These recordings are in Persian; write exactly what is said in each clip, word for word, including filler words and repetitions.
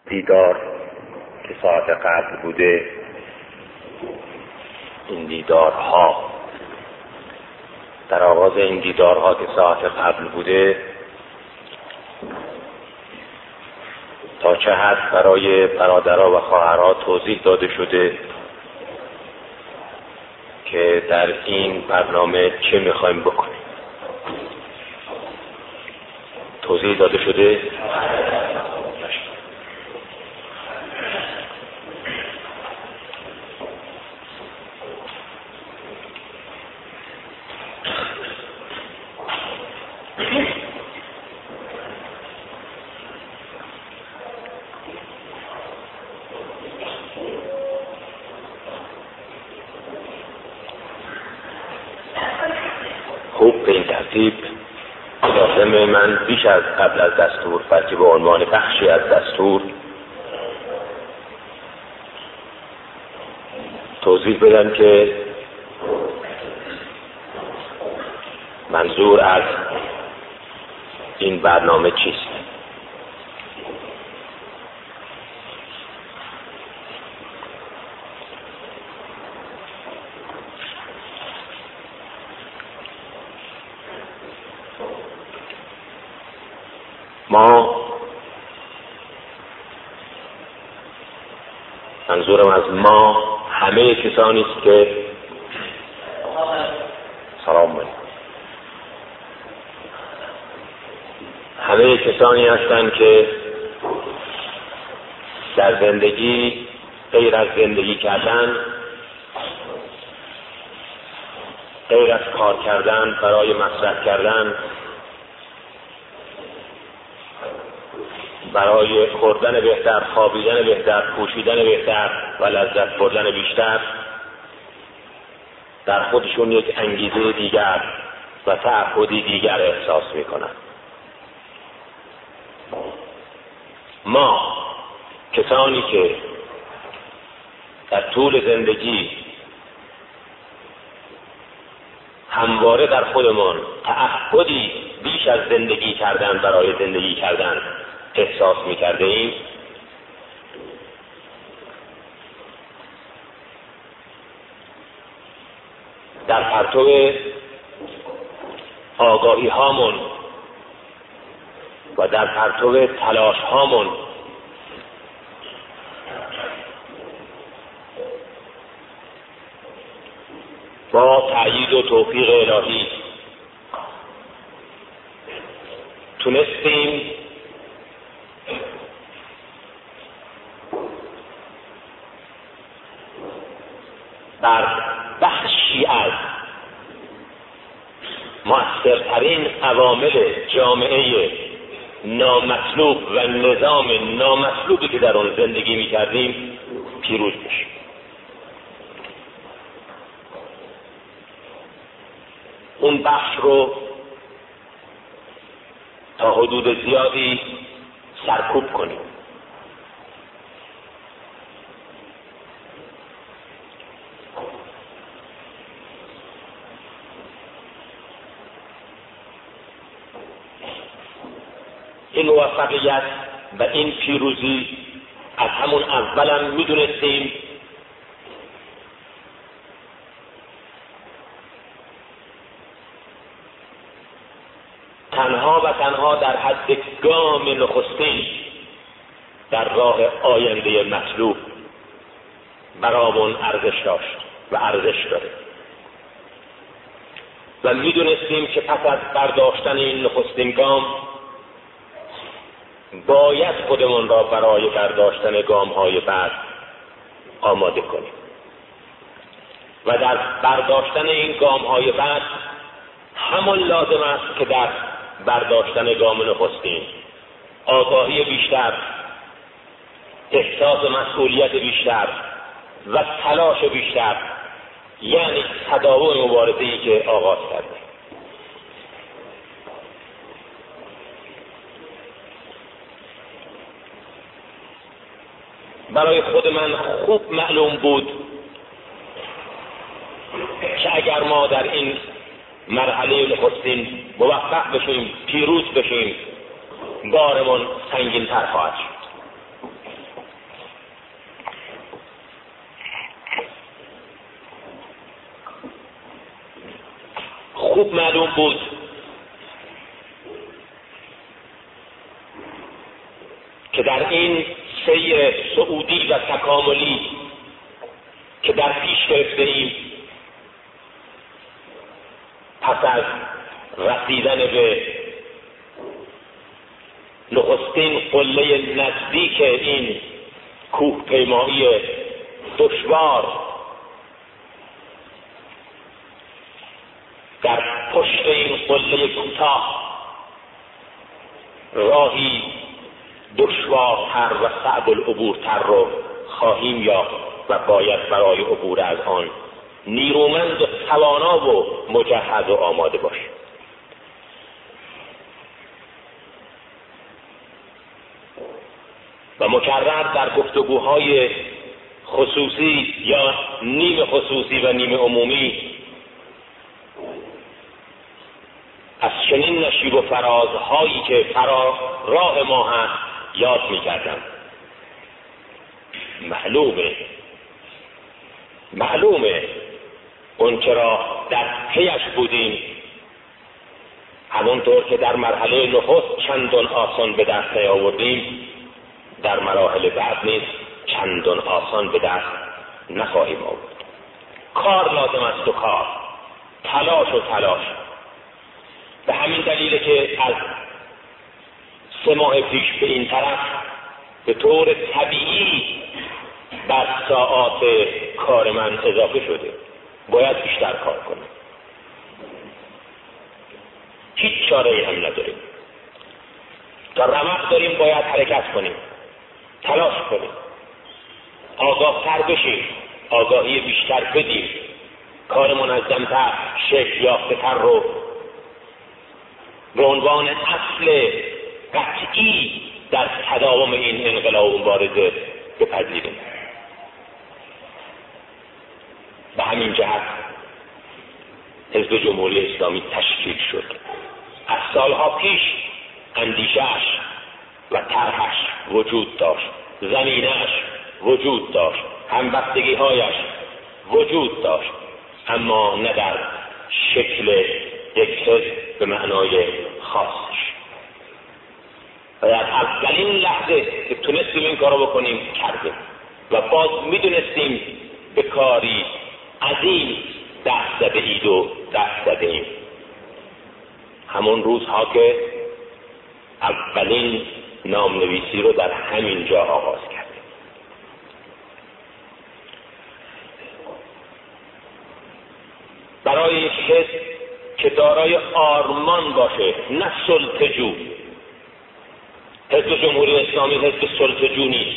دیدار که ساعت قبل بوده، این دیدارها در آغاز این دیدارها که ساعت قبل بوده تا چه حد برای برادرها و خواهرها توضیح داده شده که در این برنامه چه میخوایم بکنیم. توضیح داده شده؟ خوب به این ترتیب لازم من بیش از قبل از دستور، بلکه به عنوان بخشی از دستور توضیح بدم که منظور از این برنامه چیست. ما منظورم از ما همه کسانی است که سلام علیکم همه کسانی هستند که در زندگی غیر از زندگی کردن، غیر از کار کردن برای مصرف کردن، برای خوردن بهتر، خوابیدن بهتر، پوشیدن بهتر و لذت بردن بیشتر در خودشون یک انگیزه دیگر و تعهدی دیگر احساس میکنند. ما کسانی که در طول زندگی همواره در خودمان تعهدی بیش از زندگی کردن برای زندگی کردن احساس می‌کرده ایم، در پرتو آگاهی هامون و در پرتو تلاش هامون با تأیید و توفیق الهی تونستیم بر بخشی از مؤثرترین عوامل جامعه نامطلوب و نظام نامطلوبی که در آن زندگی می‌کردیم پیروز بشیم. اون بخش رو تا حدود زیادی سرکوب کنیم. این موفقیت و این پیروزی از همون اولم میدونستیم تنها و تنها در حد گام نخستین در راه آینده مطلوب برامون ارزش داشت و ارزش داره و میدونستیم که پس از برداشتن این نخستین گام باید خودمون را برای برداشتن گام‌های بعد آماده کنیم و در برداشتن این گام‌های بعد همان لازم است که در برداشتن گام نخستین آگاهی بیشتر، احساس مسئولیت بیشتر و تلاش بیشتر، یعنی تداوم مبارزه‌ای که آغاز کردیم. برای خود من خوب معلوم بود که اگر ما در این مرحله نخستین موفق بشیم، پیروز بشیم، بارمون سنگین تر خواهد شد. خوب معلوم بود که در این سیر صعودی و تکاملی که در پیش گرفته ایم، پس از رسیدن به نخستین قله نزدیک این کوه پیمایی دشوار، در پشت این قله کوتاه راهی دشوارتر و صعب العبورتر رو خواهیم یافت و باید برای عبور از آن نیرومند و توانا و مجهز و آماده باشیم. و مکرر در گفتگوهای خصوصی یا نیم خصوصی و نیم عمومی از چنین نشیب و فرازهایی که فرا راه ما هست یاد می کردم. معلومه معلومه اون چرا در پیش بودیم همونطور که در مرحله نخست چندان آسان به دست نیاوردیم، در مراحل بعد نیز چندان آسان به دست نخواهیم آورد. کار لازم است و کار، تلاش و تلاش. به همین دلیله که از سه ماه پیش به این طرف به طور طبیعی بر ساعات کار من اضافه شده. باید بیشتر کار کنم. هیچ چاره‌ای هم نداریم. تا رمق داریم باید حرکت کنیم، تلاش کنیم، آگاه‌تر بشیم، آگاهی بیشتر بدیم، کار منظم‌تر، شکل یافته‌تر رو به عنوان اصل قطعی در تداوم این انقلاب و مبارزه بپذیریم. به همین جهت حزب جمهوری اسلامی تشکیل شد. از سالها پیش اندیشه‌اش و طرحش وجود داشت، زمینه‌اش وجود داشت، همبستگی‌هایش وجود داشت، اما نه در شکل یک حزب به معنای خاصش. و در اولین لحظه که تونستیم این کارو بکنیم کردیم و باز میدونستیم به کاری عظیم دست زده اید و دست زده ایم. همون روزها که اولین نامنویسی رو در همین جا آغاز کردیم. برای یک حزب که دارای آرمان باشه، نه سلطه‌جو. حزب جمهوری اسلامی حزب سلطه‌جو نیست.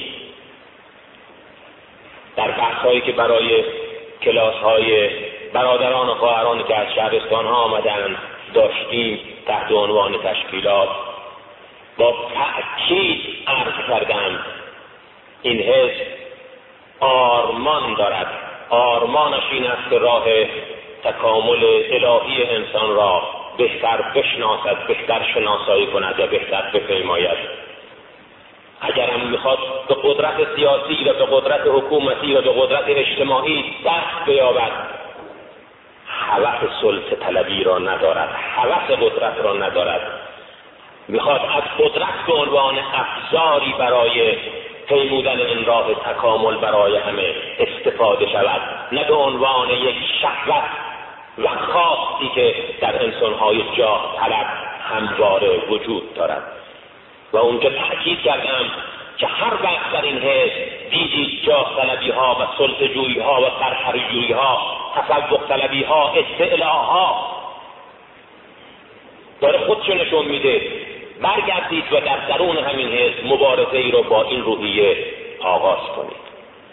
در بحث‌هایی که برای کلاس‌های برادران و خواهرانی که از شهرستان‌ها آمدن داشتیم تحت عنوان تشکیلات، با تأکید عرض کردم این حزب آرمان دارد. آرمانش این است که راه تکامل الهی انسان را بهتر بشناسد، بهتر شناسایی کند و بهتر بپیماید. اگرم میخواد به قدرت سیاسی و به قدرت حکومتی و به قدرت اجتماعی دست بیابد، هوس سلطه طلبی را ندارد، هوس قدرت را ندارد. میخواد از قدرت به عنوان ابزاری برای پیمودن این راه تکامل برای همه استفاده شود، نه به عنوان یک شهوت و خواستی که در انسان‌های جاه طلب همواره وجود دارد. و اونجا تأکید کردم که هر وقت در این حزب دیدید جاه طلبی ها و سلطه جویی ها و سرسری جویی ها، تفوق طلبی ها، استعلاها داره خودشو نشون میده، برگردید و در درون همین حزب مبارزه ای رو با این روحیه آغاز کنید.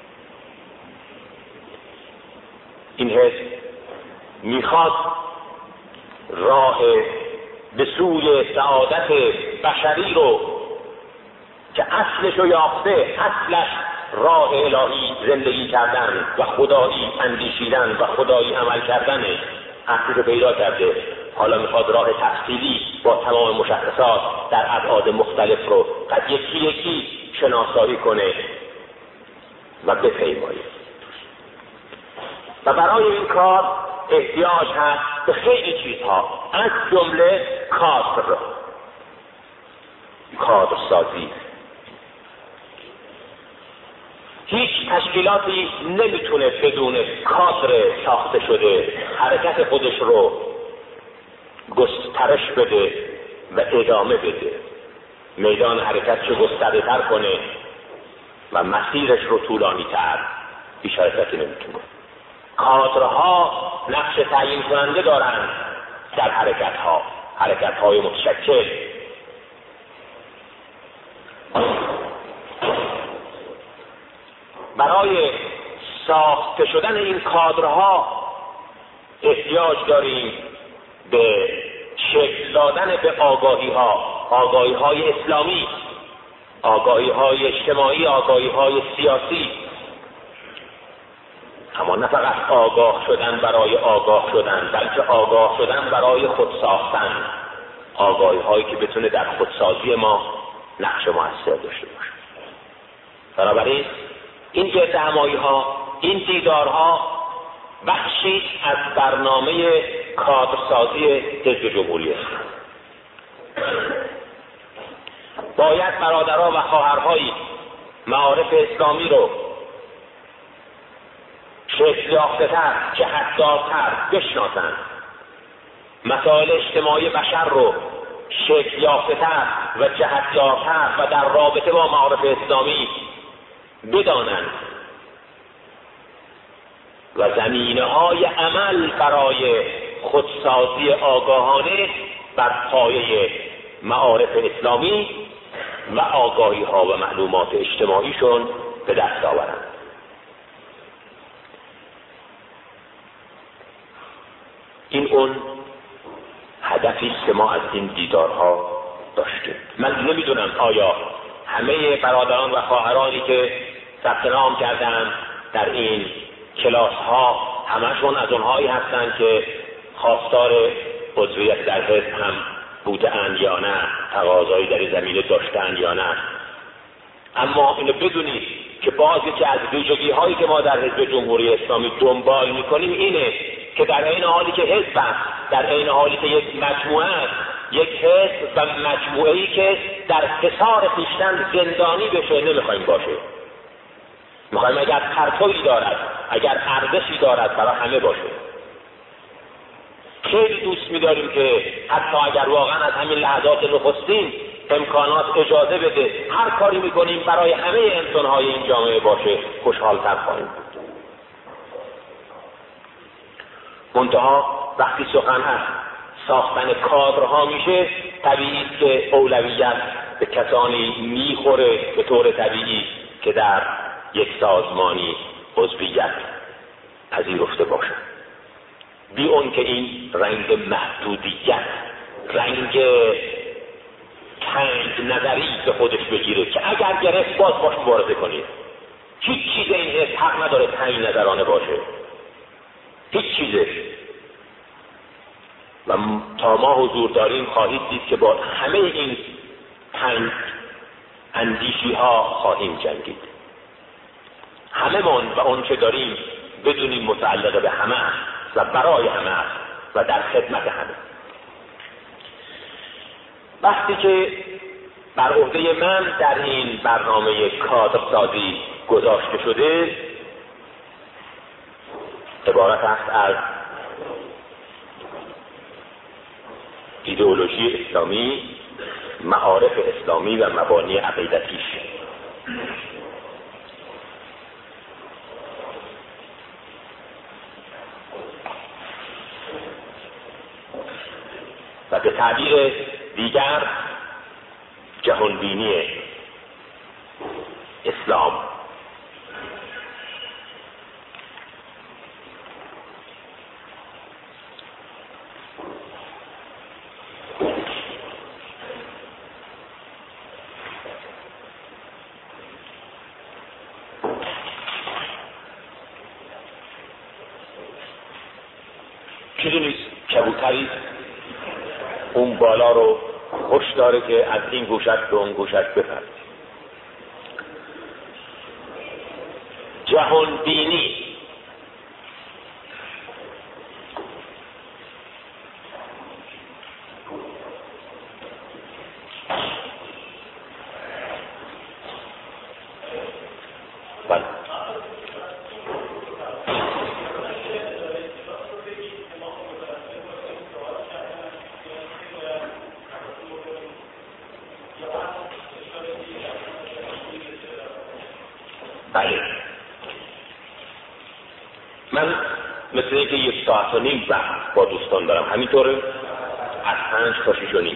این حزب میخواد راه به سوی سعادت بشری رو که اصلش رو یافته، اصلش راه الهی زندگی کردن و خدایی اندیشیدن و خدایی عمل کردن، اصلش رو پیدا کرده. حالا میخواد راه تفصیلی با تمام مشخصات در ابعاد مختلف رو قد یکی یکی شناسایی کنه و بپیماید. و برای این کار احتیاج هست به خیلی چیزها، از جمله کادر کادر سازی. هیچ تشکیلاتی نمیتونه بدون کادر ساخته شده حرکت خودش رو گسترش بده و ادامه بده، میدان حرکتش رو گسترده تر کنه و مسیرش رو طولانی تر. هیچ حرکتی نمیتونه. کادرها نقش تعیین کننده دارند در حرکت ها، حرکت های متشکل. برای ساخته شدن این کادرها احتیاج داریم به شکل دادن به آگاهی ها، آگاهی های اسلامی، آگاهی های اجتماعی، آگاهی های سیاسی. اما نه فقط آگاه شدن برای آگاه شدن، بلکه آگاه شدن برای خود ساختن، آگاهی هایی که بتونه در خودسازی ما نقش موثر داشته باشه. بنابراین این گردهمایی ها، این دیدارها بخشی از برنامه کادرسازی حزب جمهوری اسلامی. باید برادرها و خواهرهای معارف اسلامی رو شکل یافته‌تر، جهت‌دارتر بشناسند. مسائل اجتماعی بشر رو شکل یافته‌تر و جهت‌دارتر و در رابطه با معارف اسلامی بدانند و زمینه‌های عمل برای خودسازی آگاهانه بر پایه معارف اسلامی و آگاهی‌ها و معلومات اجتماعیشون به دست آورند. این اون هدفی است که ما از این دیدارها داشتیم. من نمیدونم آیا همه برادران و خواهرانی که ثبت نام کردن در این کلاس ها همشون از اونهایی هستند که خواستار عضویت در حزب هم بودند یا نه، تقاضایی در این زمینه داشتند یا نه. اما اینو بدونید که بعضی که از ویژگی هایی که ما در حزب جمهوری اسلامی دنبال میکنیم اینه که در این حالی که حزب است، در این حالی که یک مجموعه است، یک حزب و مجموعه‌ای که در حصار خویشتن زندانی بشه نمیخوایم باشه. میخوایم اگر پرتویی دارد، اگر ارزشی دارد برای همه باشه. خیلی دوست می‌داریم که حتی اگر واقعا از همین لحظات نخستین امکانات اجازه بده هر کاری میکنیم برای همه انسان‌های این جامعه باشه، خوشحال‌تر خواهیم بود. منتها وقتی سخن از ساختن کادرها میشه، طبیعی است که اولویت به کسانی میخوره به طور طبیعی که در یک سازمانی عضویت پذیرفته باشند، بی اون که این رنگ محدودیت، رنگ تنگ نظری به خودش بگیره که اگر گرفت باز باش مبارزه کنید. هیچ چیز این حس حق نداره تنگ نظرانه باشه، هیچ چیزش. و تا ما حضور داریم خواهید دید که با همه این تنگ اندیشی ها خواهیم جنگید. همه من و اون چه داریم بدونیم متعلق به همه و برای همه و در خدمت همه. وقتی که بر عهده من در این برنامه کادرسازی گذاشته شده، عبارت است از ایدئولوژی اسلامی، معارف اسلامی و مبانی عقیدتیش. و به تعبیر دیگر جهانبینی اسلام. چیزی نیست، کبوتری اون بالا رو خوش داره که از این گوشت به اون گوشت بپره. جهان بینی بله. بله من مثل اینکه یک ساعت و نیم وقت با دوستان دارم، همینطوره؟ از پنج تا شش و نیم.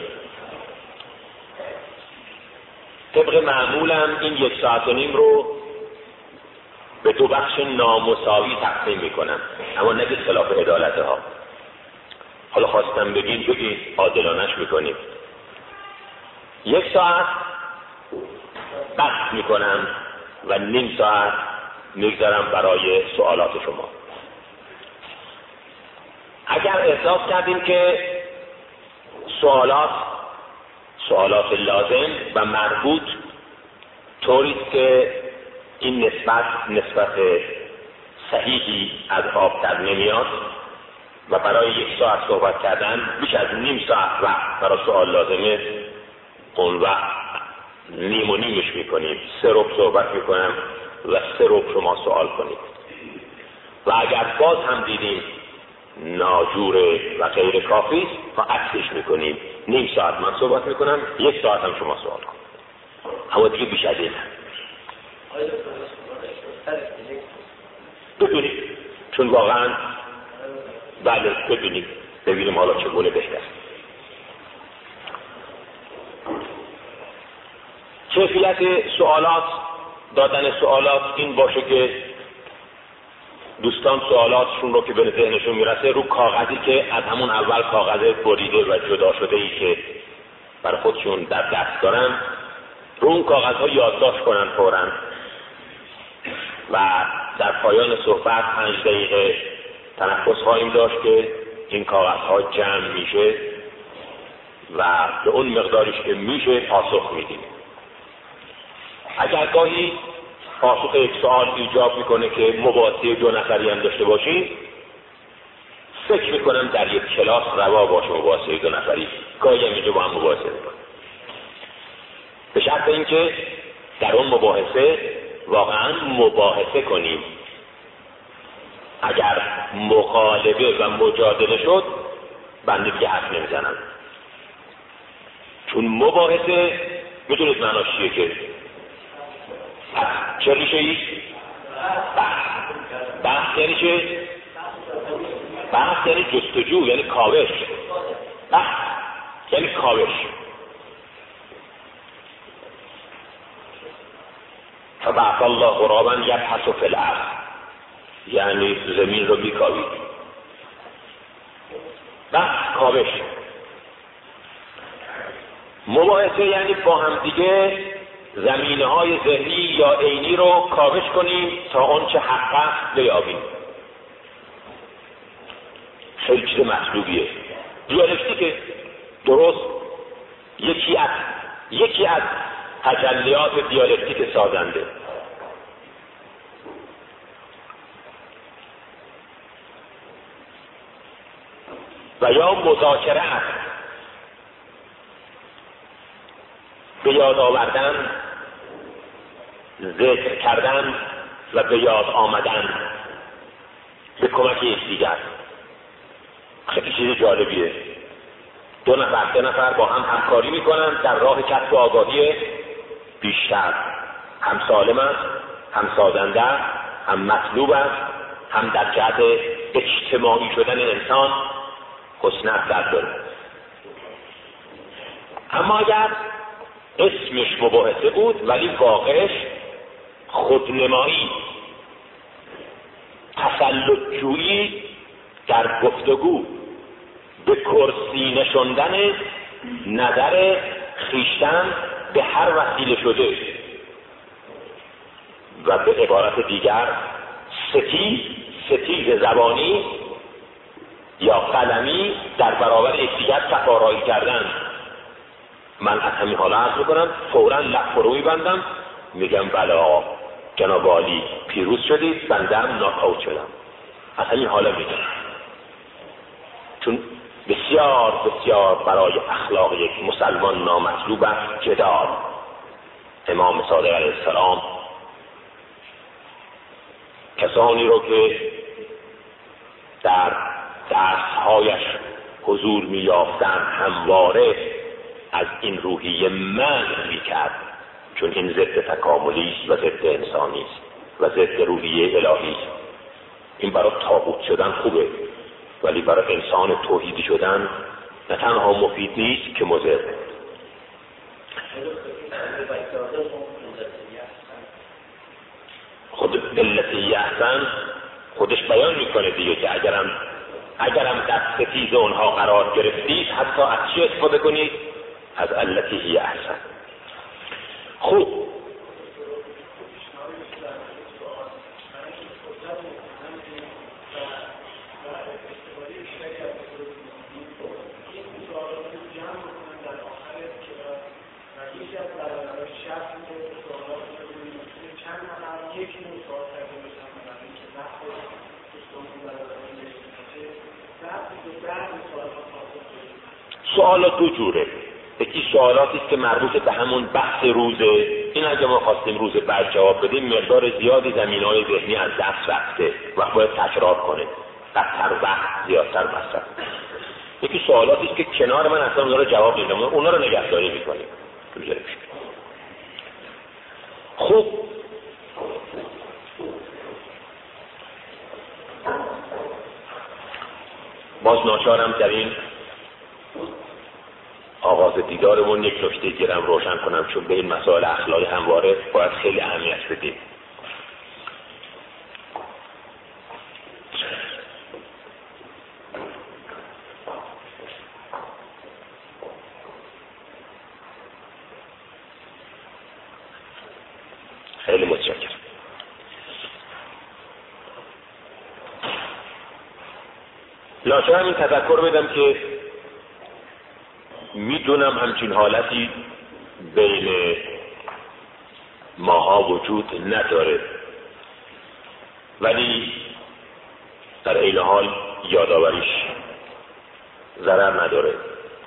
طبق معمولم این یک ساعت و نیم رو به دو بخش نامساوی تقسیم میکنم، اما نگید خلاف عدالت ها. حالا خواستم بگید بگید عادلانش میکنیم. یک ساعت بحث میکنم و نیم ساعت میگذارم برای سوالات شما. اگر احساس کردیم که سوالات سوالات لازم و مربوط طوریست که این نسبت نسبت صحیحی از آب در نمیاد و برای یک ساعت صحبت کردن بیش از نیم ساعت وقت برای سوال لازمه، اون وقت نیم و نیمش میکنیم، سه ربع صحبت میکنم و سه ربع شما سوال کنید. و اگر باز هم دیدیم ناجوره و غیر کافی و عکسش میکنیم، نیم ساعت من صحبت میکنم، یک ساعت هم شما سوال کنید. اما دیگه بیش از این ببینیم، چون واقعا بله ببینیم ببینیم حالا چگونه بهتر. کیفیت سوالات، دادن سوالات این باشه که دوستان سوالاتشون رو که به ذهنشون میرسه رو کاغذی که از همون اول کاغذ بریده و جدا شده ای که برای خودشون در دست دارن رو اون کاغذها یادداشت کنن فوراً و در پایان صحبت پنج دقیقه تنفس خواهیم داشت که این کاغذها جمع میشه و به اون مقدارش که میشه پاسخ میدیم. اگر گاهی پاسخ یک سوال ایجاب میکنه که مباحثه دو نفری هم داشته باشیم، فکر میکنم در یک کلاس روا باشه مباحثه دو نفری، گاهی هم اینجا با هم مباحثه میکنیم، به شرط اینکه در اون مباحثه واقعا مباحثه کنیم. اگر مخالفه و مجادله شد بنده دیگه حرف نمیزنم، چون مباحثه میدونید معناش چیه که چه ریشه ای؟ بحث. بحث یعنی چه؟ بحث یعنی جستجو، یعنی کاوش. بحث یعنی کاوش. فبعث الله غرابا یبحث فی الارض، یعنی زمین رو میکاوید. بحث کاوش. مباحثه یعنی با هم دیگه زمینه های ذهنی یا عینی رو کاوش کنیم تا اون چه حق است بیابیم. خیلی چیز مطلوبیه. دیالکتیک درست یکی از یکی از تجلیات دیالکتیک سازنده. و یا مذاکره است، به یاد آوردن، ذکر کردن و به یاد آمدن به کمک یکدیگر. خیلی چیز جالبیه. دو نفر سه نفر با هم همکاری میکنن در راه کسب آگاهی بیشتر. هم سالم است، هم سازنده است، هم مطلوب است، هم در جهت اجتماعی شدن انسان حسن اثر داره. اما اگر اسمش مباحثه بود ولی واقعش خودنمایی، تسلط جویی در گفتگو، به کرسی نشوندن نظر خیشتن به هر وسیله شده و به عبارت دیگر ستیز ستیز زبانی یا قلمی در برابر یکدیگر تفارایی کردن. من از همین حالا عرض میکنم، فوراً لب فرو میبندم، میگم بله آقا جناب عالی پیروز شدید، بنده هم ناکاوت شدم. از همین حالا میگم، چون بسیار بسیار برای اخلاق یک مسلمان نامطلوب است جدال. امام صادق علیه السلام کسانی رو که در درسهایش حضور می‌یافتند همواره از این روحیه منع می‌کرد، چون این ضد تکاملی است و ضد انسانی است و ضد روحیه الهی است. این برای طاغوت شدن خوبه، ولی برای انسان توحیدی شدن نه تنها مفید نیست که مضر. خود علتی احسن خودش بیان میکنه دیگه که اگرم اگرم دست ستیز اونها قرار گرفتید حتی از چی استفاده کنید؟ از علتی احسن. خوب، سوالات دو جوره. یکی سوالاتی است که مربوط به همون بحث روزه، این اگه ما خواستیم روز بعد جواب بدیم مقدار زیادی زمینه‌های ذهنی از دست رفته و باید تکرار کنه، بدتر وقت زیادتر مصرف. یکی سوالاتی است که کنار من اصلا اونا رو جواب نمیدم، اونا رو نگهداری میکنیم. خوب، باز ناچارم در این آغاز دیدارمون یک نکته گیرم روشن کنم، چون به این مسائل اخلاقی همواره باید خیلی اهمیت بدیم. خیلی متشکرم. ناچارم این تذکر بدم که میدونم همچین حالتی بین ماها وجود نداره، ولی در این حال یادآوریش ضرر نداره.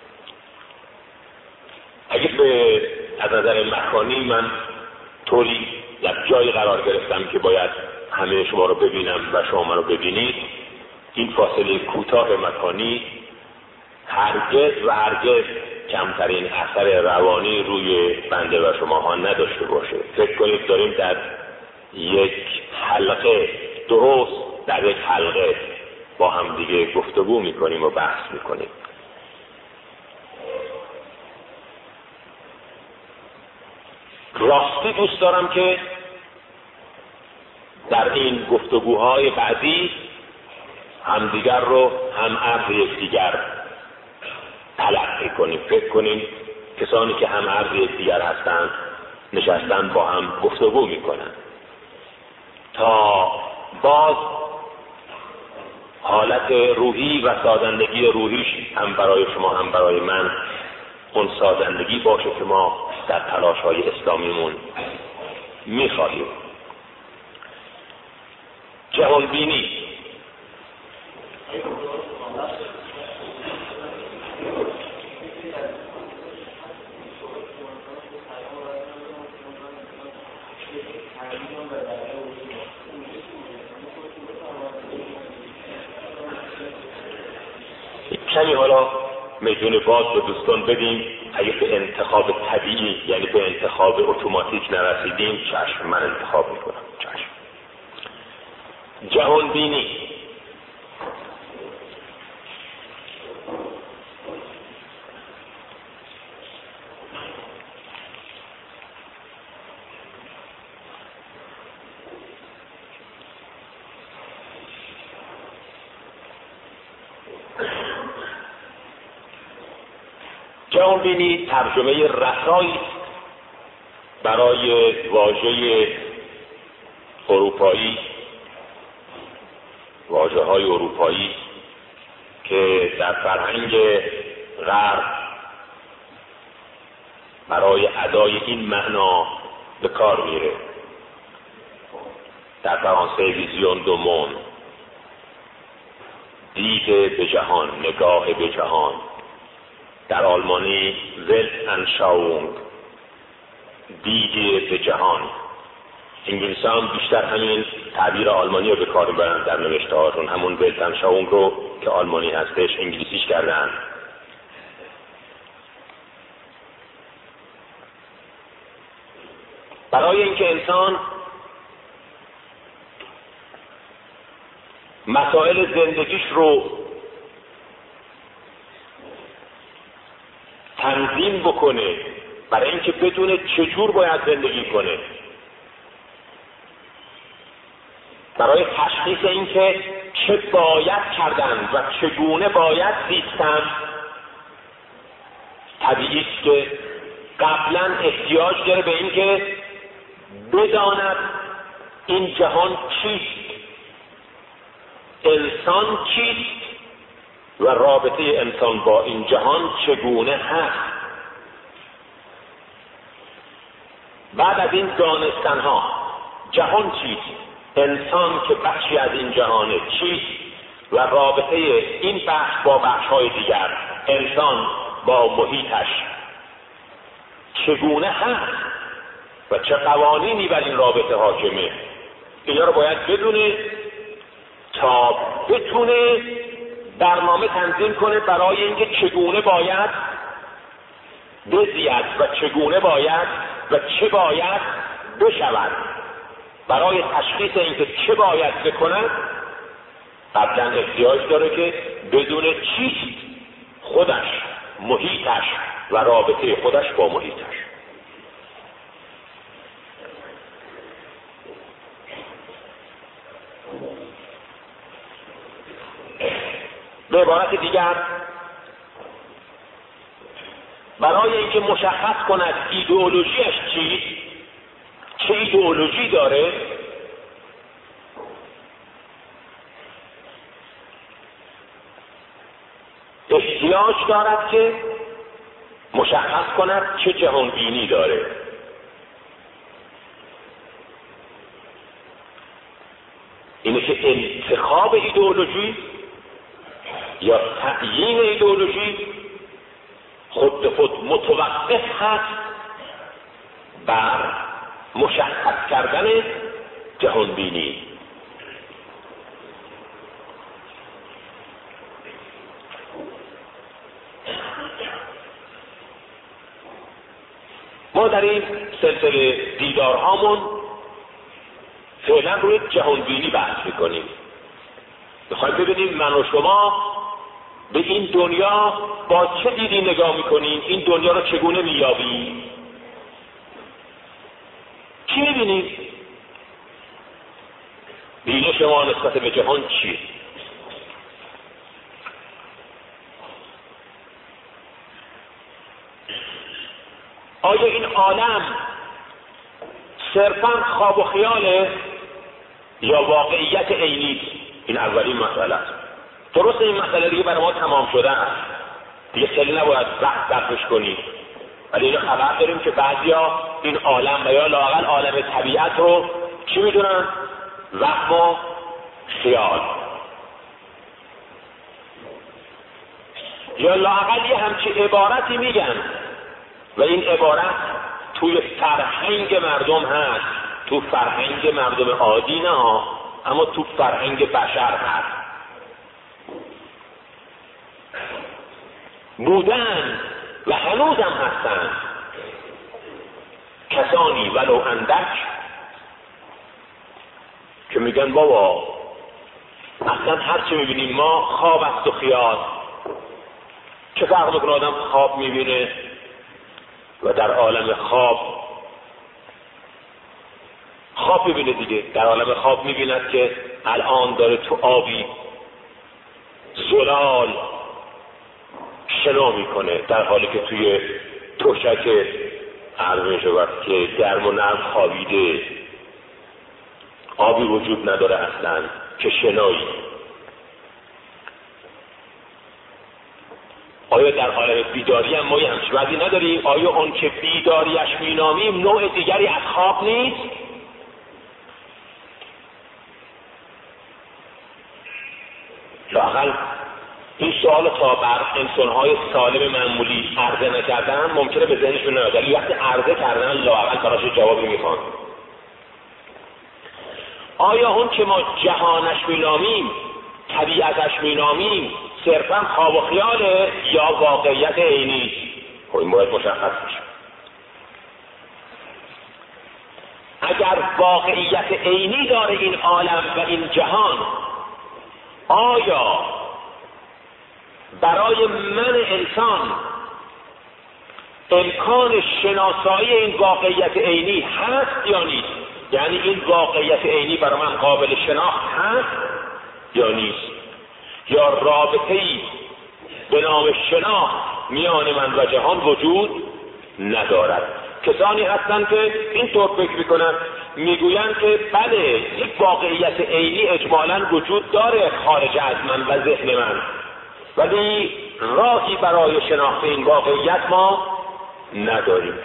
اگه به از نظر مکانی من طوری در جایی قرار گرفتم که باید همه شما رو ببینم و شما من رو ببینید، این فاصله کوتاه مکانی هرگز و هرگز کمترین اثر روانی روی بنده و شماها نداشته باشه. فکر کنید داریم در یک حلقه، درست در یک حلقه با هم دیگه گفتگو میکنیم و بحث میکنیم. راستی دوست دارم که در این گفتگوهای بعدی همدیگر رو هم عرض یکدیگر تلقی کنیم. فکر کنیم کسانی که هم عرض یکدیگر هستند نشستن با هم گفتگو میکنن تا باز حالت روحی و سازندگی روحیش هم برای شما هم برای من اون سازندگی باشه که ما در تلاش های اسلامیمون میخواهیم. جهان بینی کمی حالا میدون باز به دوستان بدیم. اگه به انتخاب طبیعی یعنی به انتخاب اتوماتیک نرسیدیم، چشم من انتخاب میکنم. چشم. جهان بینی جهان بینی ترجمه رسایی برای واژه اروپایی، واژه های اروپایی که در فرهنگ غرب برای ادای این معنا به کار میره. در فرانسه ویزیون دو موند، دید به جهان، نگاه به جهان. در آلمانی ولت انشاونگ، دید به جهان. انگلیسی هم بیشتر همین تعبیر آلمانی رو به کار میبرن در نوشته هاشون، همون ولتنشاون رو که آلمانی هستش انگلیسیش کردن. برای اینکه انسان مسائل زندگیش رو تنظیم بکنه، برای اینکه بدونه چجور باید زندگی کنه، برای تشخیص اینکه چه باید کردن و چگونه باید زیستن، طبیعی است که قبلا احتیاج داره به اینکه بداند این جهان چیست، انسان چیست و رابطه انسان با این جهان چگونه هست. بعد از این دانستن ها، جهان چیست، انسان که بخشی از این جهانه چیست و رابطه این بخش با بخش های دیگر، انسان با محیطش چگونه هست و چه قوانینی بر این رابطه حاکمه، اینا رو باید بدونه تا بتونه برنامه تنظیم کنه برای اینکه چگونه باید بزید و چگونه باید و چه باید بشود. برای تشخیص اینکه چه باید بکنه قبلا احتیاج داره که بدونه چیست خودش، محیطش و رابطه خودش با محیطش. به عبارت دیگر، برای اینکه مشخص کند ایدئولوژیش چیست، چه ایدئولوژی داره، احتیاج دارد که مشخص کند چه جهان بینی داره. اینه که انتخاب ایدئولوژی یا تعیین ایدئولوژی خود به خود متوقف هست بر مشخص کردن جهان بینی. ما در این سلسله دیدارهامون فعلا روی جهان بینی بحث میکنیم. میخوایم ببینیم من و شما به این دنیا با چه دیدی نگاه میکنیم، این دنیا رو چگونه مییابیم، چی میبینیم، بینش ما نسبت به جهان چیه. آیا این عالم صرفاً خواب و خیاله یا واقعیت عینی؟ این اولین مسئله است. درست این مسئله دیگه برای ما تمام شده است، دیگه خیلی نباید وقت صرفش کنیم، ولی اینو خبر داریم که بعضیا این عالم و یا لااقل عالم طبیعت رو چی میدونن؟ وهم و خیال. یا لااقل یه همچی عبارتی میگن و این عبارت توی فرهنگ مردم هست، تو فرهنگ مردم عادی نه، اما تو فرهنگ بشر هست. بودن و هنوز هم هستن کسانی ولو اندک که میگن بابا اصلا هر چی میبینیم ما خواب است و خیال. چه فرق میکنه آدم خواب میبینه و در عالم خواب خواب میبینه دیگه، در عالم خواب میبیند که الان داره تو آبی زلال شنا میکنه، در حالی که توی تشک عرض میشود که گرم و نرم خوابیده، آبی وجود نداره اصلا که شنایی. آیا در عالم بیداری هم ما یه همچین وضعی نداریم؟ آیا اون که بیداریش مینامیم نوع دیگری از خواب نیست؟ لااقل این سوال تا بر انسان‌های سالم معمولی عرضه نکردن ممکنه به ذهنشون نیاد، ولی وقتی عرضه کردن لااقل براش جوابی میخوان. آیا اون که ما جهانش مینامیم، طبیعتش مینامیم، صرفا خواب و خیاله یا واقعیت عینی؟ خب این باید مشخص بشه. اگر واقعیت عینی داره این عالم و این جهان، آیا برای من انسان امکان شناسایی این واقعیت عینی هست یا نیست؟ یعنی این واقعیت عینی برای من قابل شناخت هست یا نیست؟ یا رابطه‌ای به نام شناخت میان من و جهان وجود ندارد؟ کسانی هستند که اینطور فکر میکنن، میگویند که بله یک واقعیت عینی اجمالاً وجود داره خارج از من و ذهن من، ولی راهی برای شناخت این واقعیت ما نداریم.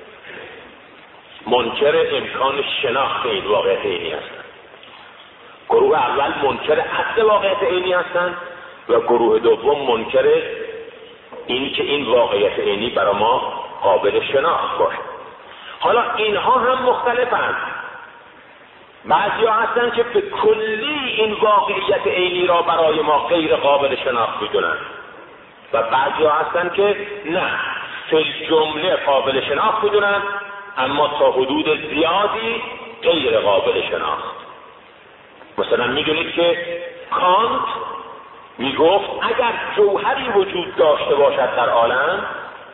منکر امکان شناخت این واقعیت عینی هستند. گروه اول منکر اصل واقعیت عینی هستند و گروه دوم منکر این که این واقعیت عینی برای ما قابل شناخت باشه. حالا اینها هم مختلفند. بعضی ها هستند که به کلی این واقعیت عینی را برای ما غیر قابل شناخت می‌دونند و بعضی ها هستند که نه، فی جمله قابل شناخت می‌دونند اما تا حدود زیادی غیر قابل شناخت. مثلا می‌دونید که کانت میگفت اگر جوهری وجود داشته باشد در عالم،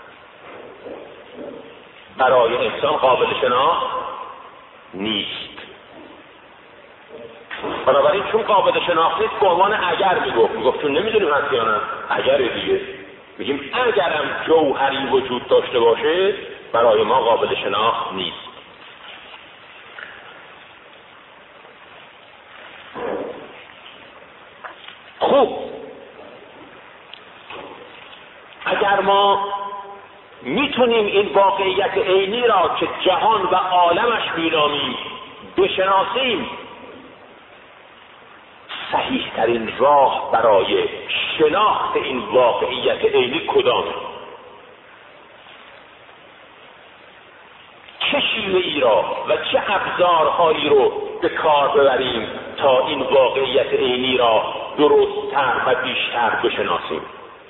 برای انسان قابل شناخت نیست. بنابراین چون قابل شناخت نیست به عنوان اگر میگفت میگفت چون نمیدونیم هست یا نه، اگر دیگه میگیم اگرم جوهری وجود داشته باشه برای ما قابل شناخت نیست. خوب، اگر ما میتونیم این واقعیت عینی را که جهان و عالمش مینامیم بشناسیم، صحیح ترین راه برای شناخت این واقعیت عینی کدامه؟ چه شیوه ای را و چه ابزارهایی رو به کار ببریم تا این واقعیت عینی را درست‌تر و بیشتر بشناسیم؟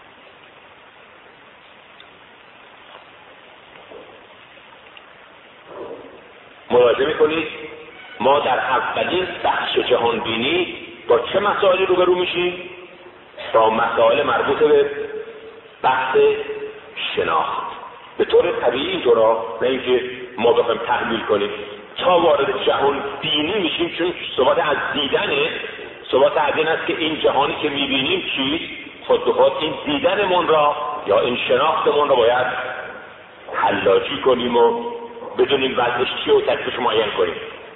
ملاحظه میکنید ما در اولین بخش جهان بینی با چه مسائلی روبرو میشیم؟ با مسائل مربوط به بحث شناخت. به طور طبیعی اینطورا، نه اینکه ما بخوایم تحلیل کنیم. تا وارد جهان بینی میشیم، چون صحبت از دیدنه، صحبت از این است که این جهانی که میبینیم چیست، خود به خود این دیدنمون را یا این شناختمون را باید حلاجی کنیم و بدونیم وضعش چیه و تکلیفش معین کنیم.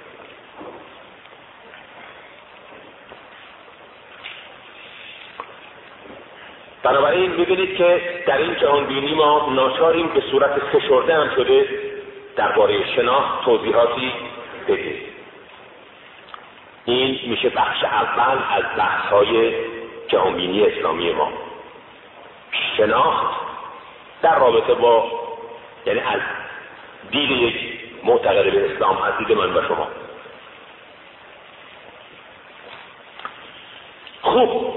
بنابراین می‌بینید که در این جهان بینی ما ناچاریم به صورت فشرده هم شده درباره شناخت توضیحاتی بدیم. این میشه بخش اول از بحث‌های جهان بینی اسلامی ما. شناخت در رابطه با، یعنی از دید یک معتقد به اسلام، از دید من و شما. خوب،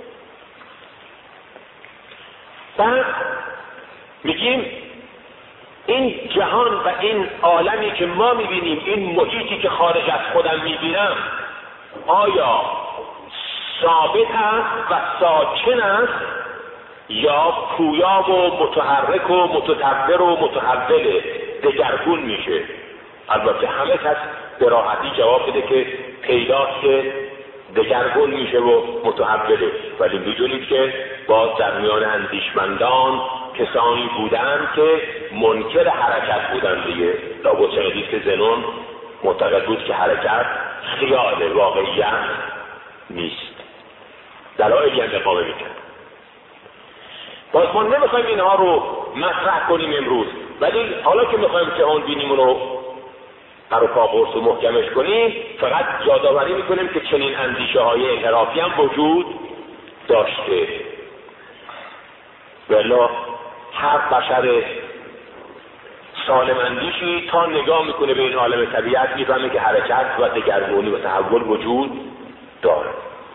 بعد میگیم این جهان و این عالمی که ما میبینیم، این محیطی که خارج از خودم میبینم، آیا ثابت است و ساکن است یا پویا و متحرک و متطور و متحول دگرگون میشه؟ البته همه کس به راحتی جواب بده که پیداست که دگرگون میشه و متحوله، ولی میدونید که باز در میان اندیشمندان کسانی بودند که منکر حرکت بودند دیگه. لابد شنیدید که زنون معتقد بود که حرکت خیال، واقعیت نیست. دلایلی هم اقامه میکرد. باز ما نمیخوایم اینها رو مطرح کنیم امروز، ولی حالا که میخوایم جهان بینیمون رو پر و پا قرص و محکمش کنیم، فقط یادآوری میکنیم که چنین اندیشه های انحرافی هم وجود داشته. ولی هر بشر سالمندیشی تا نگاه میکنه به این عالم طبیعت میفهمه که حرکت و دگرگونی و تحول وجود داره.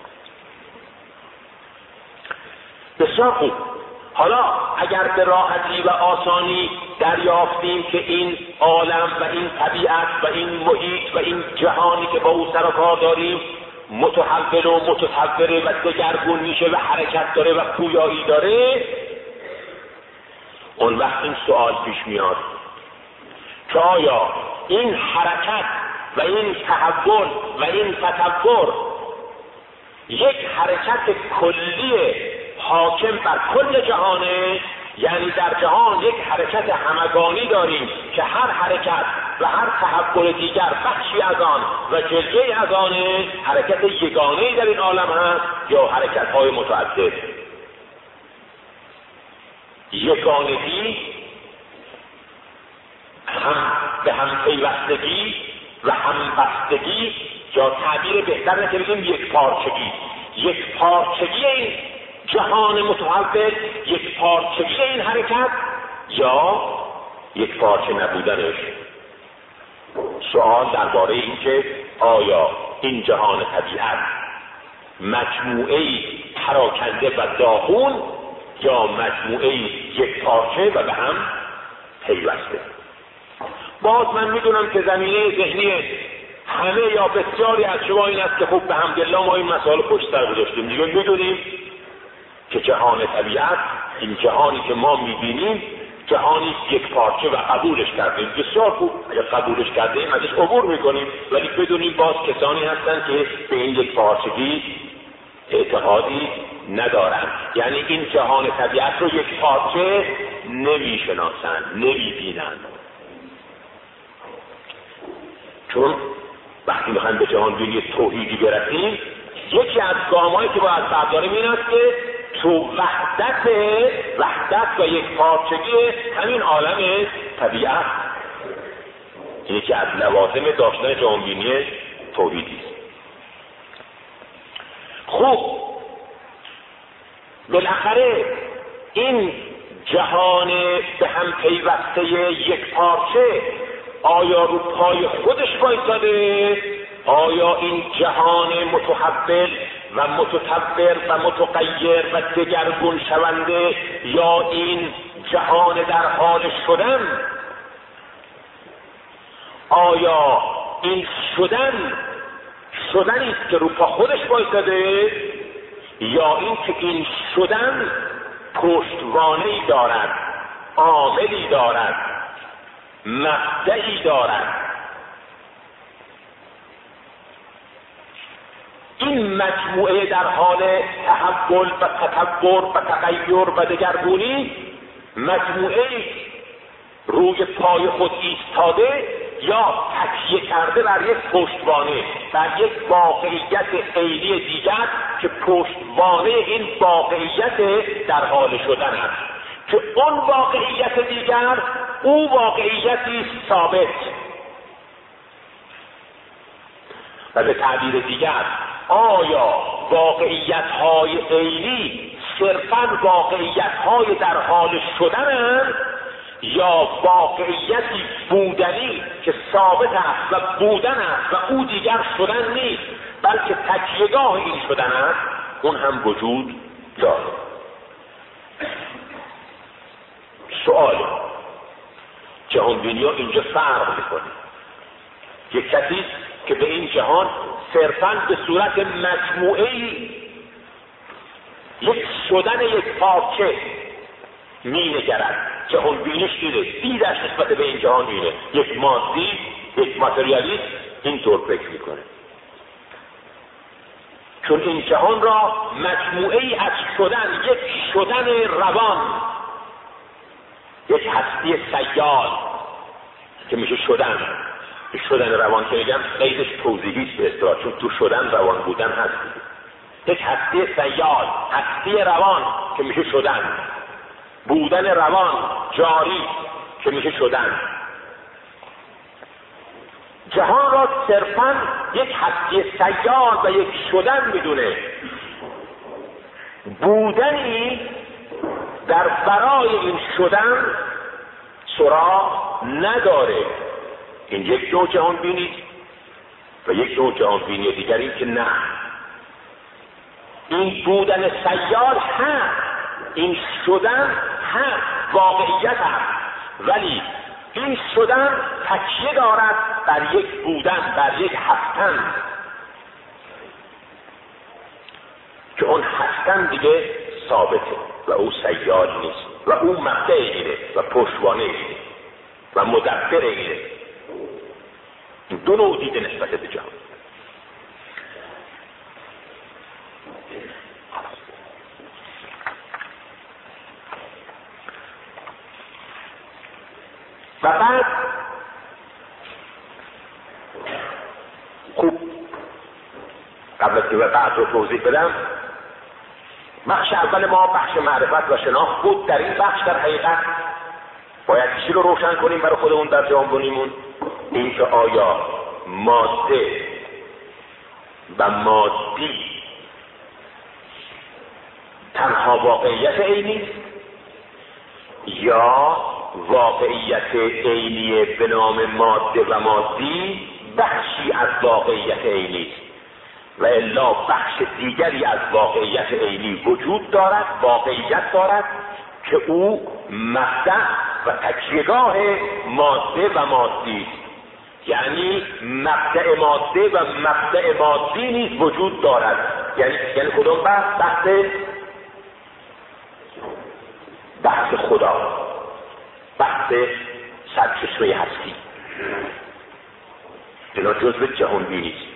بسیار خوب. حالا اگر به راحتی و آسانی دریافتیم که این عالم و این طبیعت و این محیط و این جهانی که با او سر و کار داریم متحول و متطوره و دگرگون میشه و حرکت داره و پویایی داره، اون وقت این سوال پیش میاد که آیا این حرکت و این تحول و این تطور یک حرکت کلی حاکم بر کل جهانه، یعنی در جهان یک حرکت همگانی داریم که هر حرکت و هر تحول دیگر بخشی از آن و جلوه‌ای از آن حرکت یگانه‌ای در این عالم هست یا حرکت‌های متعدد؟ یگانگی هم به هم پیوستگی و هم بستگی، یا تعبیر بهتر نشه بگیم یک پارچگی، یک پارچگی این جهان متحول، یک پارچگی این حرکت یا یک پارچه نبودنش. سوال درباره این که آیا این جهان طبیعت مجموعه‌ای پراکنده و داغون یا مجموعه‌ای یک پارچه و به هم پیوسته؟ باز من میدونم که زمینه ذهنی همه یا بسیاری از شما این است که خب به حمدالله ما این مسائل پشت سر گذاشتیم دیگه، میدونیم که جهان طبیعت، این جهانی که ما میبینیم جهانی یک پارچه و قبولش کردیم. بسیار خوب، اگر قبولش کردیم ازش عبور میکنیم، ولی بدونیم باز کسانی هستن که به این یک پارچگی اعتقادی ندارن، یعنی این جهان طبیعت رو یک پارچه نمیشناسن، نمیبینن. چون وقتی میخوایم به جهان بینی توحیدی برسیم، یکی از گامایی که باید برداریم این است که تو وحدت وحدت و یک پارچگی همین عالم طبیعت، اینی که از لوازم داشتن جهان بینی توحیدی است. خوب، بالاخره این جهان به هم پیوسته یک پارچه آیا رو پای خودش وایساده؟ آیا این جهان متحول و متطور و متغیر و دگرگون شونده یا این جهان در حال شدن؟ آیا این شدن شدنی است که رو پا خودش وایساده یا این که این شدن پشتوانه‌ای دارد، عاملی دارد، مبدئی دارد؟ این مجموعه در حال تحول و تطور و تغییر و دگرگونی مجموعه روی پای خود ایستاده یا تکیه کرده بر یک پشتوانه، بر یک واقعیت عینی دیگر که پشتوانه این واقعیت در حال شدن است، که اون واقعیت دیگر او واقعیتی ثابت. و به تعبیر دیگر، آیا واقعیت‌های عینی صرفاً واقعیت‌های در حال شدن‌اند یا واقعیتی بودنی که ثابت است و بودن است و او دیگر شدن نیست بلکه تکیه‌گاه این شدن است، اون هم وجود داره؟ سوال جهانبینی ها اینجا فرق میکنه. یک کسی که به این جهان صرفاً به صورت مجموعه‌ای یک شدن یک پارچه می نگرد، جهانبینیش اینه، دیدش نسبت به این جهان اینه، یک مادی، یک ماتریالیست اینطور فکر میکنه، چون این جهان را مجموعه‌ای از شدن، یک شدن روان، یک هستی سیال که میشه شدن. شدن روان که میگم قیدش توضیحی است به اصطلاح، چون تو شدن روان بودن هست. یک هستی سیال، هستی روان که میشه شدن، بودن روان جاری که میشه شدن. جهان را صرفاً یک هستی سیال و یک شدن میدونه، بودنی در برای این شدن سراغ نداره. این یک نوع جهان بینی و یک نوع جهان بینی دیگر این که نه، این بودن سیال هست، این شدن هست، واقعیت هست، ولی این شدن تکیه دارد بر یک بودن، بر یک هستن که اون هستن دیگه ثابته و او سیال نیست و او مبدأ اینه و پشتوانه اینه و مدبر اینه. این دو نوع دید نسبت به جهان. و بعد خوب قبل از که بعد رو توضیح بدم، بخش اول ما بخش معرفت و شناخت بود. در این بخش در حقیقت باید چیزی رو روشن کنیم برای خودمون در جهان بینیمون، این که آیا ماده و مادی تنها واقعیت عینی یا واقعیت عینی به نام ماده و مادی بخشی از واقعیت عینی و الا بخش دیگری از واقعیت عینی وجود دارد، واقعیت دارد که او مبدأ و تکیهگاه ماده و مادی، یعنی مبدأ ماده و مبدأ مادی نیز وجود دارد. یعنی یعنی کدوم بحث؟ بحث بحث خدا، بحث سرچشمه هستی. اینا جزء جهان بینی است.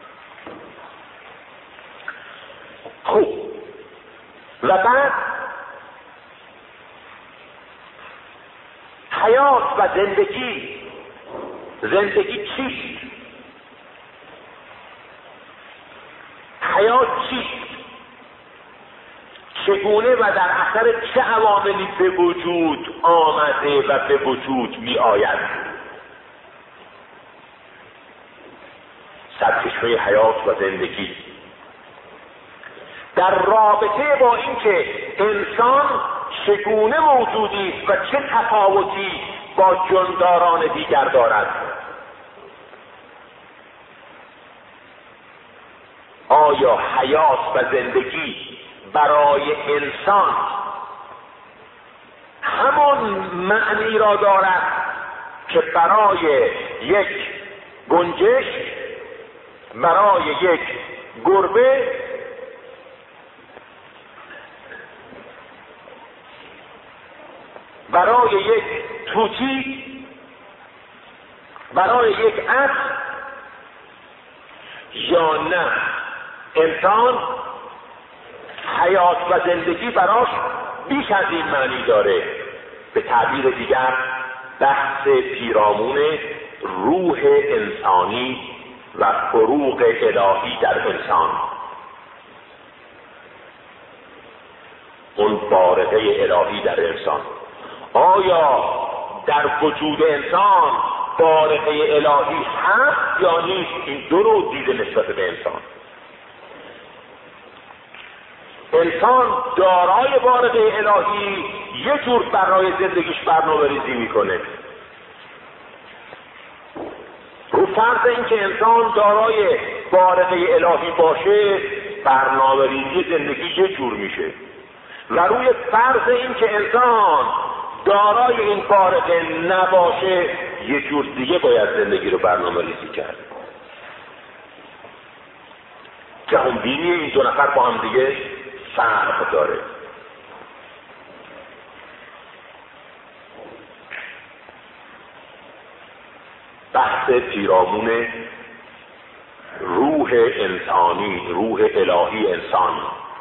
خوب، و بعد حیات و زندگی. زندگی چیست؟ حیات چیست؟ چگونه و در اثر چه عواملی به وجود آمده و به وجود می آید؟ سرچشمه حیات و زندگی در رابطه با اینکه انسان چگونه موجودی است و چه تفاوتی با جانداران دیگر دارد. آیا حیات و زندگی برای انسان همان معنی را دارد که برای یک گنجش، برای یک گربه، برای یک طوطی، برای یک اسب، یا نه انسان حیات و زندگی براش بیش از این معنی داره؟ به تعبیر دیگر بحث پیرامون روح انسانی و فروغ الهی در انسان، اون بارقه الهی در انسان. آیا در وجود انسان بارقه الهی هست یا نیست؟ این دو نوع دید نسبت به انسان. انسان دارای بارقه الهی یه جور برای زندگیش برنامه‌ریزی میکنه. رو فرض اینکه انسان دارای بارقه الهی باشه، برنامه‌ریزی زندگی یه جور میشه، و روی فرض اینکه انسان دارای این بارقه نباشه، یه جور دیگه باید زندگی رو برنامه‌ریزی کرد. جهان بینی این دو نفر با هم دیگه فرق داره. بحث پیرامون روح انسانی، روح الهی انسان.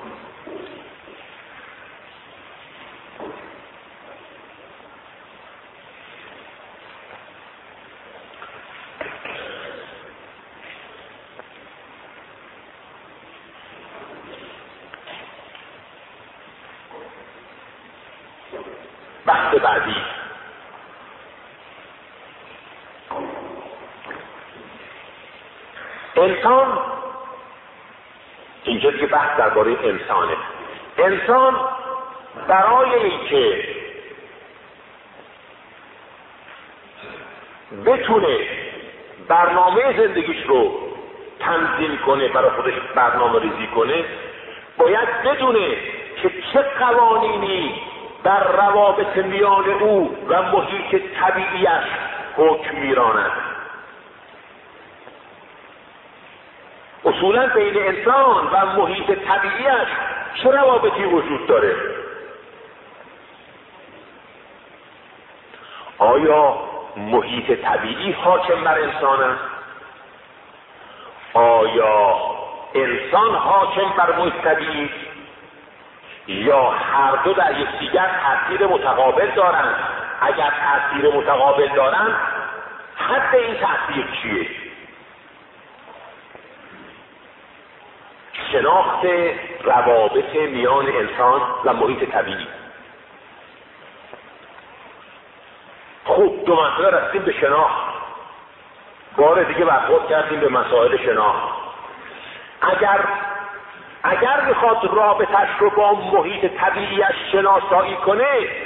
بحث بعدی انسان. اینجا دیگه بحث درباره انسانه. انسان برای اینکه بتونه برنامه زندگیش رو تنظیم کنه، برای خودش برنامه ریزی کنه، باید بدونه که چه قوانینی در روابط میان او و محیط طبیعیش حکم میراند. اصولا بین انسان و محیط طبیعیش چه روابطی وجود داره؟ آیا محیط طبیعی حاکم بر انسان است؟ آیا انسان حاکم بر محیط طبیعی؟ یا هر دو در یکدیگر تاثیر متقابل دارند؟ اگر تاثیر متقابل دارند، حد این تاثیر چیه؟ شناخت روابط میان انسان و محیط طبیعی. خوب، دو مرتبه رسیدیم به شناخت. بار دیگه برخورد کردیم به مسائل شناخت. اگر اگر میخواد رابطش رو با محیط طبیعیش شناسایی کنه،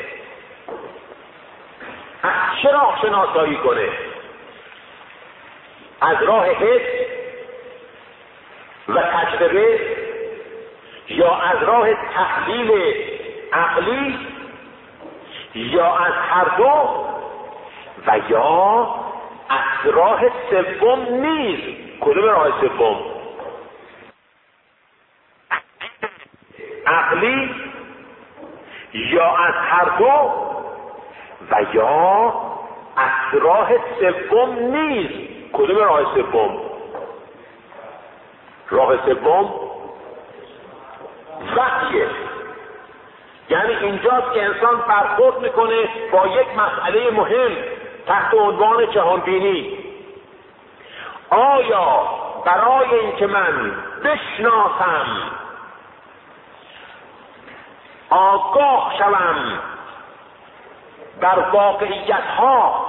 از چه راه شناسایی کنه؟ از راه حس و تجربه، یا از راه تحلیل عقلی، یا از هر دو، و یا از راه سوم نیز؟ کدوم راه سوم؟ عقلی، یا از هر دو، و یا از راه سوم نیز؟ کدوم راه سوم؟ راه سوم وحیه. یعنی اینجاست که انسان برخورد میکنه با یک مسئله مهم تحت عنوان جهانبینی. آیا برای اینکه من بشناسم، آگاه شوم در واقعیت ها،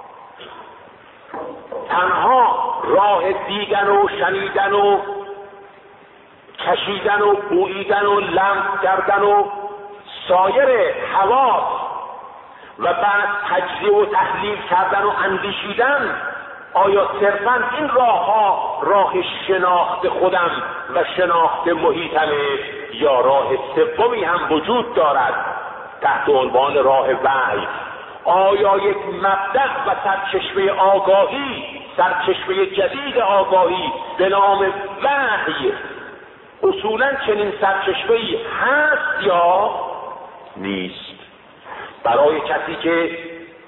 تنها راه دیدن و شنیدن و کشیدن و بوییدن و لمس کردن و سایر حواس و بعد تجزیه و تحلیل کردن و اندیشیدن، آیا صرفاً این راه ها راه شناخت خودم و شناخت محیطمه، یا راه سومی هم وجود دارد تحت عنوان راه وحی؟ آیا یک مبدأ و سرچشمه آگاهی، سرچشمه جدید آگاهی به نام وحی اصولاً چنین سرچشمه‌ای هست یا نیست؟ برای کسی که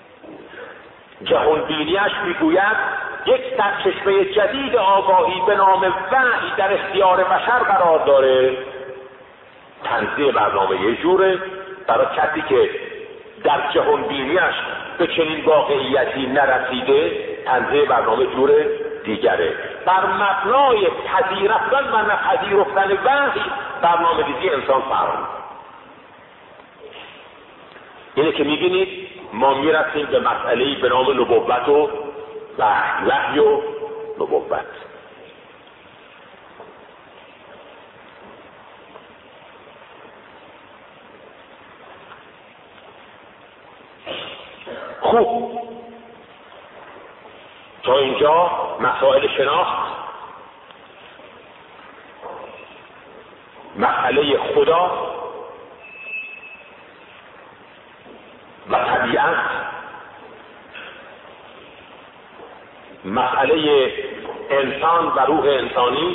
جهانبینیش میگوید یک سرچشمه جدید آگاهی به نام وحی در اختیار بشر قرار داره، تنزیه برنامه یه جوره. برای کسی که در جهانبینیش به چنین واقعیتی نرسیده، تنزیه برنامه جور دیگره. بر مبنای پذیرفتن و نپذیرفتن وحی برنامه ریزی انسان فرق. اینه که میبینید ما میرسیم به مسئله‌ای به نام نبوت و وحی، وحی و نبوت. خوب، تا اینجا مسائل شناخت، مسئله خدا و طبیعت، مسئله انسان و روح انسانی،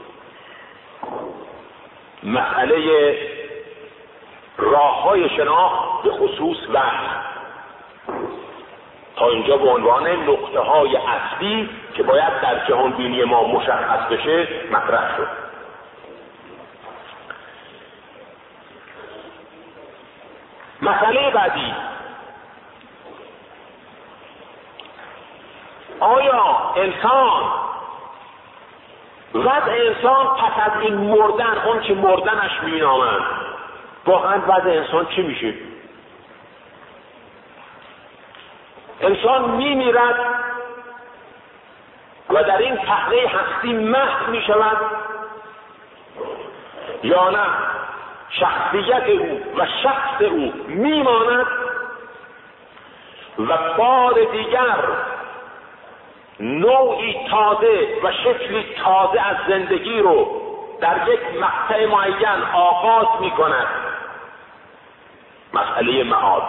مسئله راه‌های شناخت به خصوص وحی، تا اینجا به عنوان نقطه های اصلی که باید در جهان بینی ما مشخص بشه مطرح شد. مسئله بعدی، آیا انسان، وضع انسان پس از این مردن، اون که مردنش مینامند، واقعا وضع انسان چی میشه؟ انسان میمیرد و در این صحنه هستی محو میشود، یا نه شخصیت او و شخص او میماند و بار دیگر نوعی تازه و شکلی تازه از زندگی رو در یک مقطع معین آغاز می کند. مسئله معاد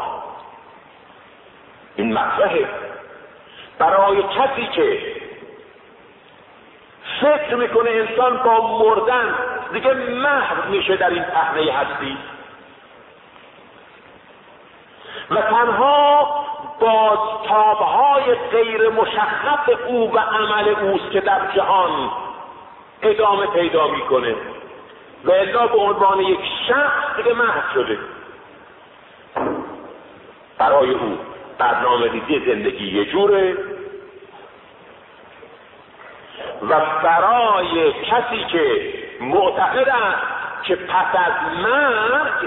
این مطرحه برای کسی که فکر میکنه انسان با مردن دیگه محو میشه در این پهنه هستی و تنها بازتابهای غیر مشخص او و عمل اوست که در جهان ادامه پیدا میکنه و الا به عنوان یک شخص دیگه محو شده. برای او برنامه ریزی زندگی یه جوره و برای کسی که معتقد است که پس از مرگ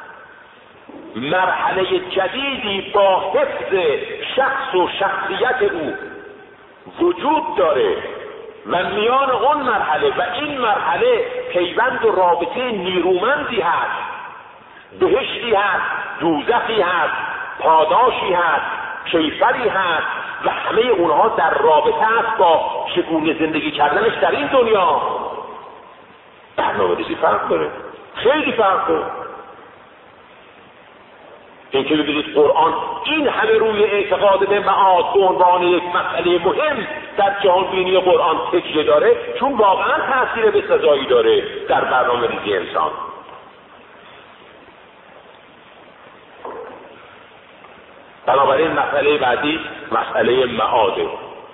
مرحله جدیدی با حفظ شخص و شخصیت او وجود داره و میان اون مرحله و این مرحله پیوند و رابطه نیرومندی هست، بهشتی هست، دوزخی هست، پاداشی هست، کیفری هست و همه اونها در رابطه است با چگونه زندگی کردنش در این دنیا. برنامه ریزی فرق داره، خیلی فرق داره. این که ببینید قرآن این همه روی اعتقاد به معاد به عنوان یک مسئله مهم در جهان بینی قرآن تکیه داره، چون واقعا تاثیر به سزایی داره در برنامه ریزی انسان. بنابراین مسئله بعدی مسئله معاده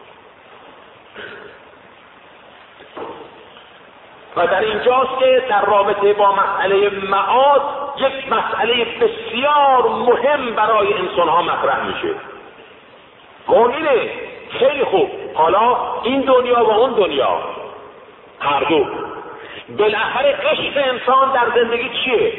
و در اینجاست که در رابطه با مسئله معاد یک مسئله بسیار مهم برای انسان ها مطرح میشه. اون اینه خیلی خوب، حالا این دنیا و اون دنیا هر دو بالاخره عشق انسان در زندگی چیه؟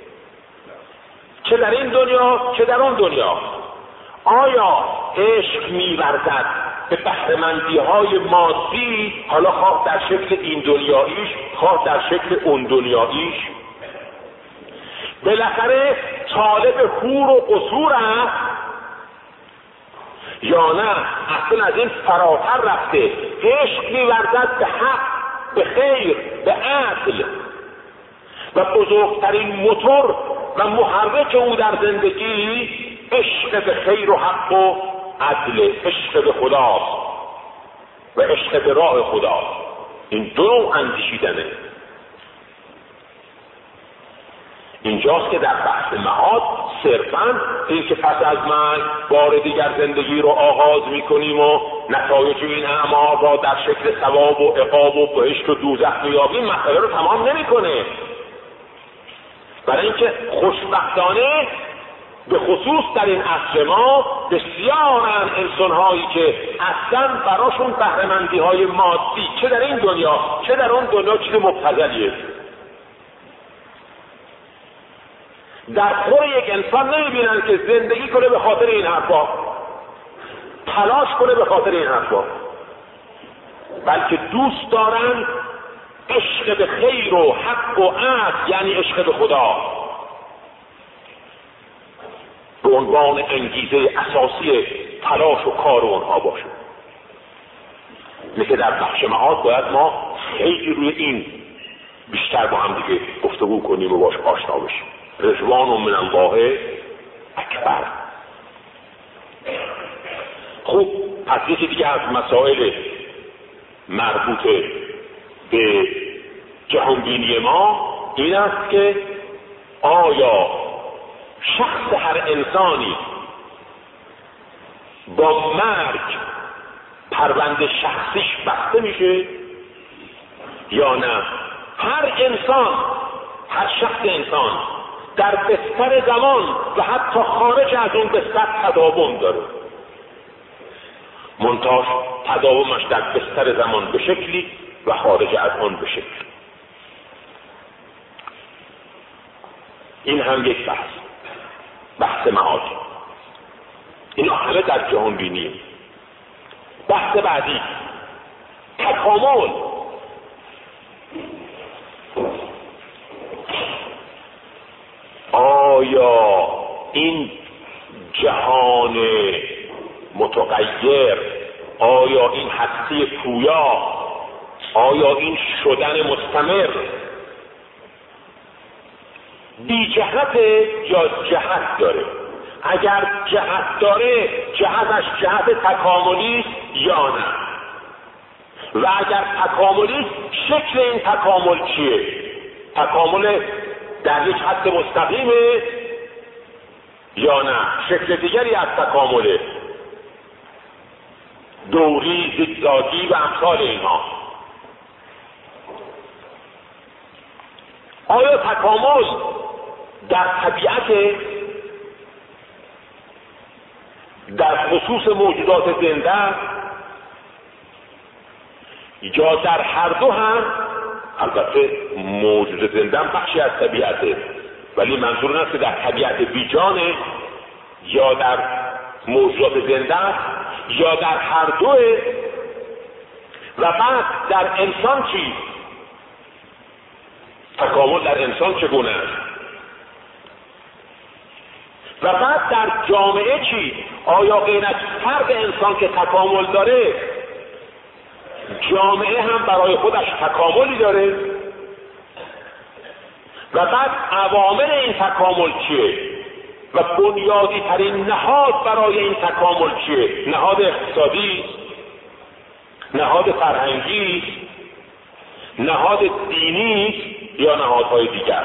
چه در این دنیا چه در اون دنیا. آیا عشق می‌ورزد به بهره‌مندی های مادی، حالا خواه در شکل این دنیاییش خواه در شکل اون دنیاییش؟ بالاخره طالب حور و قصور است یا نه اصلا از این فراتر رفته عشق می‌ورزد به حق، به خیر، به عدل و بزرگترین موتور و محرک او در زندگی عشق به خیر و حق و عدل، عشق به خداست و عشق به راه خدا. این دو نوع اندیشیدنه. اینجاست که در بحث معاد صرفاً این که پس از مرگ بار دیگر زندگی رو آغاز میکنیم و نتایج این اعمال را در شکل ثواب و عقاب و بهشت و دوزخ میابیم مسئله رو تمام نمیکنه. برای اینکه خوشبختانه به خصوص در این عصر ما بسیارن انسان‌هایی که اصلا براشون بهره‌مندی‌های مادی چه در این دنیا چه در اون دنیا چیز مبتذلیه. در خور یک انسان نمی‌بینن که زندگی کنه به خاطر این حرفا، تلاش کنه به خاطر این حرفا، بلکه دوست دارن عشق به خیر و حق و عدل، یعنی عشق به خدا، به عنوان انگیزه اساسی تلاش و کار اونها باشه. مثل در بخش معاد باید ما خیلی روی این بیشتر با هم دیگه گفتگو کنیم و باش آشنا بشیم. رضوان من الله اکبر. خوب، پس یکی دیگه از مسائل مربوط به جهانبینی ما این است که آیا شخص هر انسانی با مرگ پرونده شخصیش بسته میشه یا نه؟ هر انسان، هر شخص انسان در بستر زمان و حتی خارج از اون بستر تداوم داره، منتها تداومش در بستر زمان به شکلی و خارج از اون به شکلی. این هم یک بحث، بحث معاد. اینا همه در جهان بینیه. بحث بعدی تکامل. آیا این جهان متغیر آیا این هستی پویا، آیا این شدن مستمر بی جهت یا جهت داره؟ اگر جهت داره جهتش جهت تکاملی یا نه؟ و اگر تکاملی شکل این تکامل چیه؟ تکامل در یک حد مستقیمه یا نه شکل دیگری از تکامله، دوری، زیگزاگی و امثال اینها؟ آیا تکامل در طبیعت، در خصوص موجودات زنده، یا در هر دو هم؟ البته موجود زنده هم بخشی از طبیعته، ولی منظور این است که در طبیعت بیجانه یا در موجودات زنده یا در هر دوه. و بعد در انسان چی؟ تکامل در انسان چگونه است؟ و بعد در جامعه چی؟ آیا غیر از فرد انسان که تکامل داره، جامعه هم برای خودش تکاملی داره؟ و بعد عوامل این تکامل چیه؟ و بنیادی ترین نهاد برای این تکامل چیه؟ نهاد اقتصادی، نهاد فرهنگی، نهاد دینی یا نهادهای دیگر؟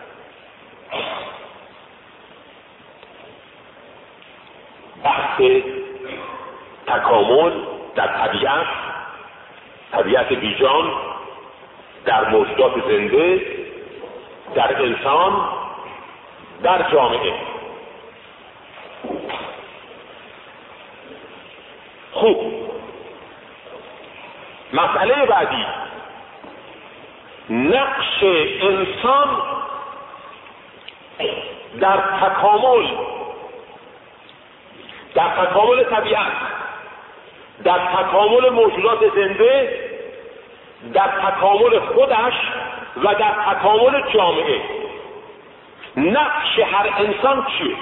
بحث تکامل در طبیعت، طبیعت بیجان، در موجودات زنده، در انسان، در جامعه. خوب، مسئله بعدی، نقش انسان در تکامل، در تکامل طبیعت، در تکامل موجودات زنده، در تکامل خودش و در تکامل جامعه. نقش هر انسان چیه؟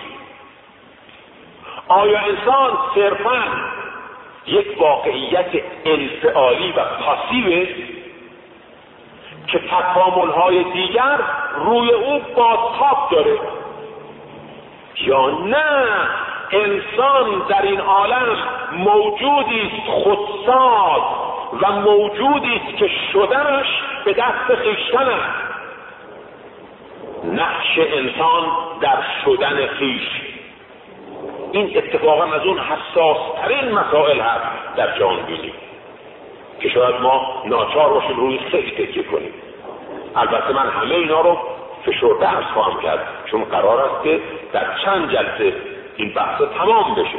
آیا انسان صرفاً یک واقعیت انفعالی و پاسیوه که تکامل‌های دیگر روی او بازتاب داره، یا نه انسان در این عالم موجودی است خودساز و موجودی است که شدنش به دست خویشتن است؟ نقش انسان در شدن خویش، این اتفاقا از اون حساس ترین مسائل هست در جهانبینی که شاید ما ناچار باشیم روی خیلی تکیه کنیم. البته من همه اینا رو فشرده عرض خواهم کرد، چون قرار است که در چند جلسه این بحث تمام بشه.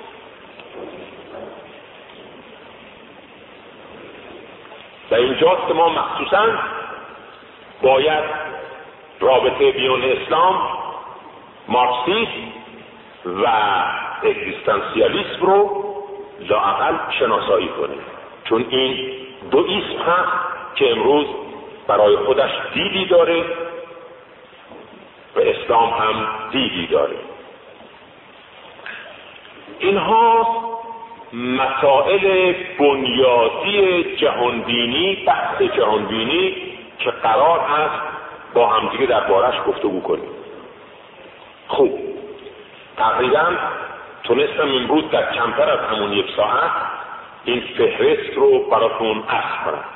و اینجاست که ما مخصوصاً باید رابطه میان اسلام، مارکسیسم و اگزیستانسیالیسم رو لااقل شناسایی کنیم، چون این دو اسم هست که امروز برای خودش دیدی داره و اسلام هم دیدی داره. اینها مسائل بنیادی جهانبینی، بحث جهانبینی که قرار است با همدیگه دربارش گفتگو کنیم. خوب، تقریبا تونستم امروز در کمتر از همون یک ساعت این فهرست رو براتون عرض کنم.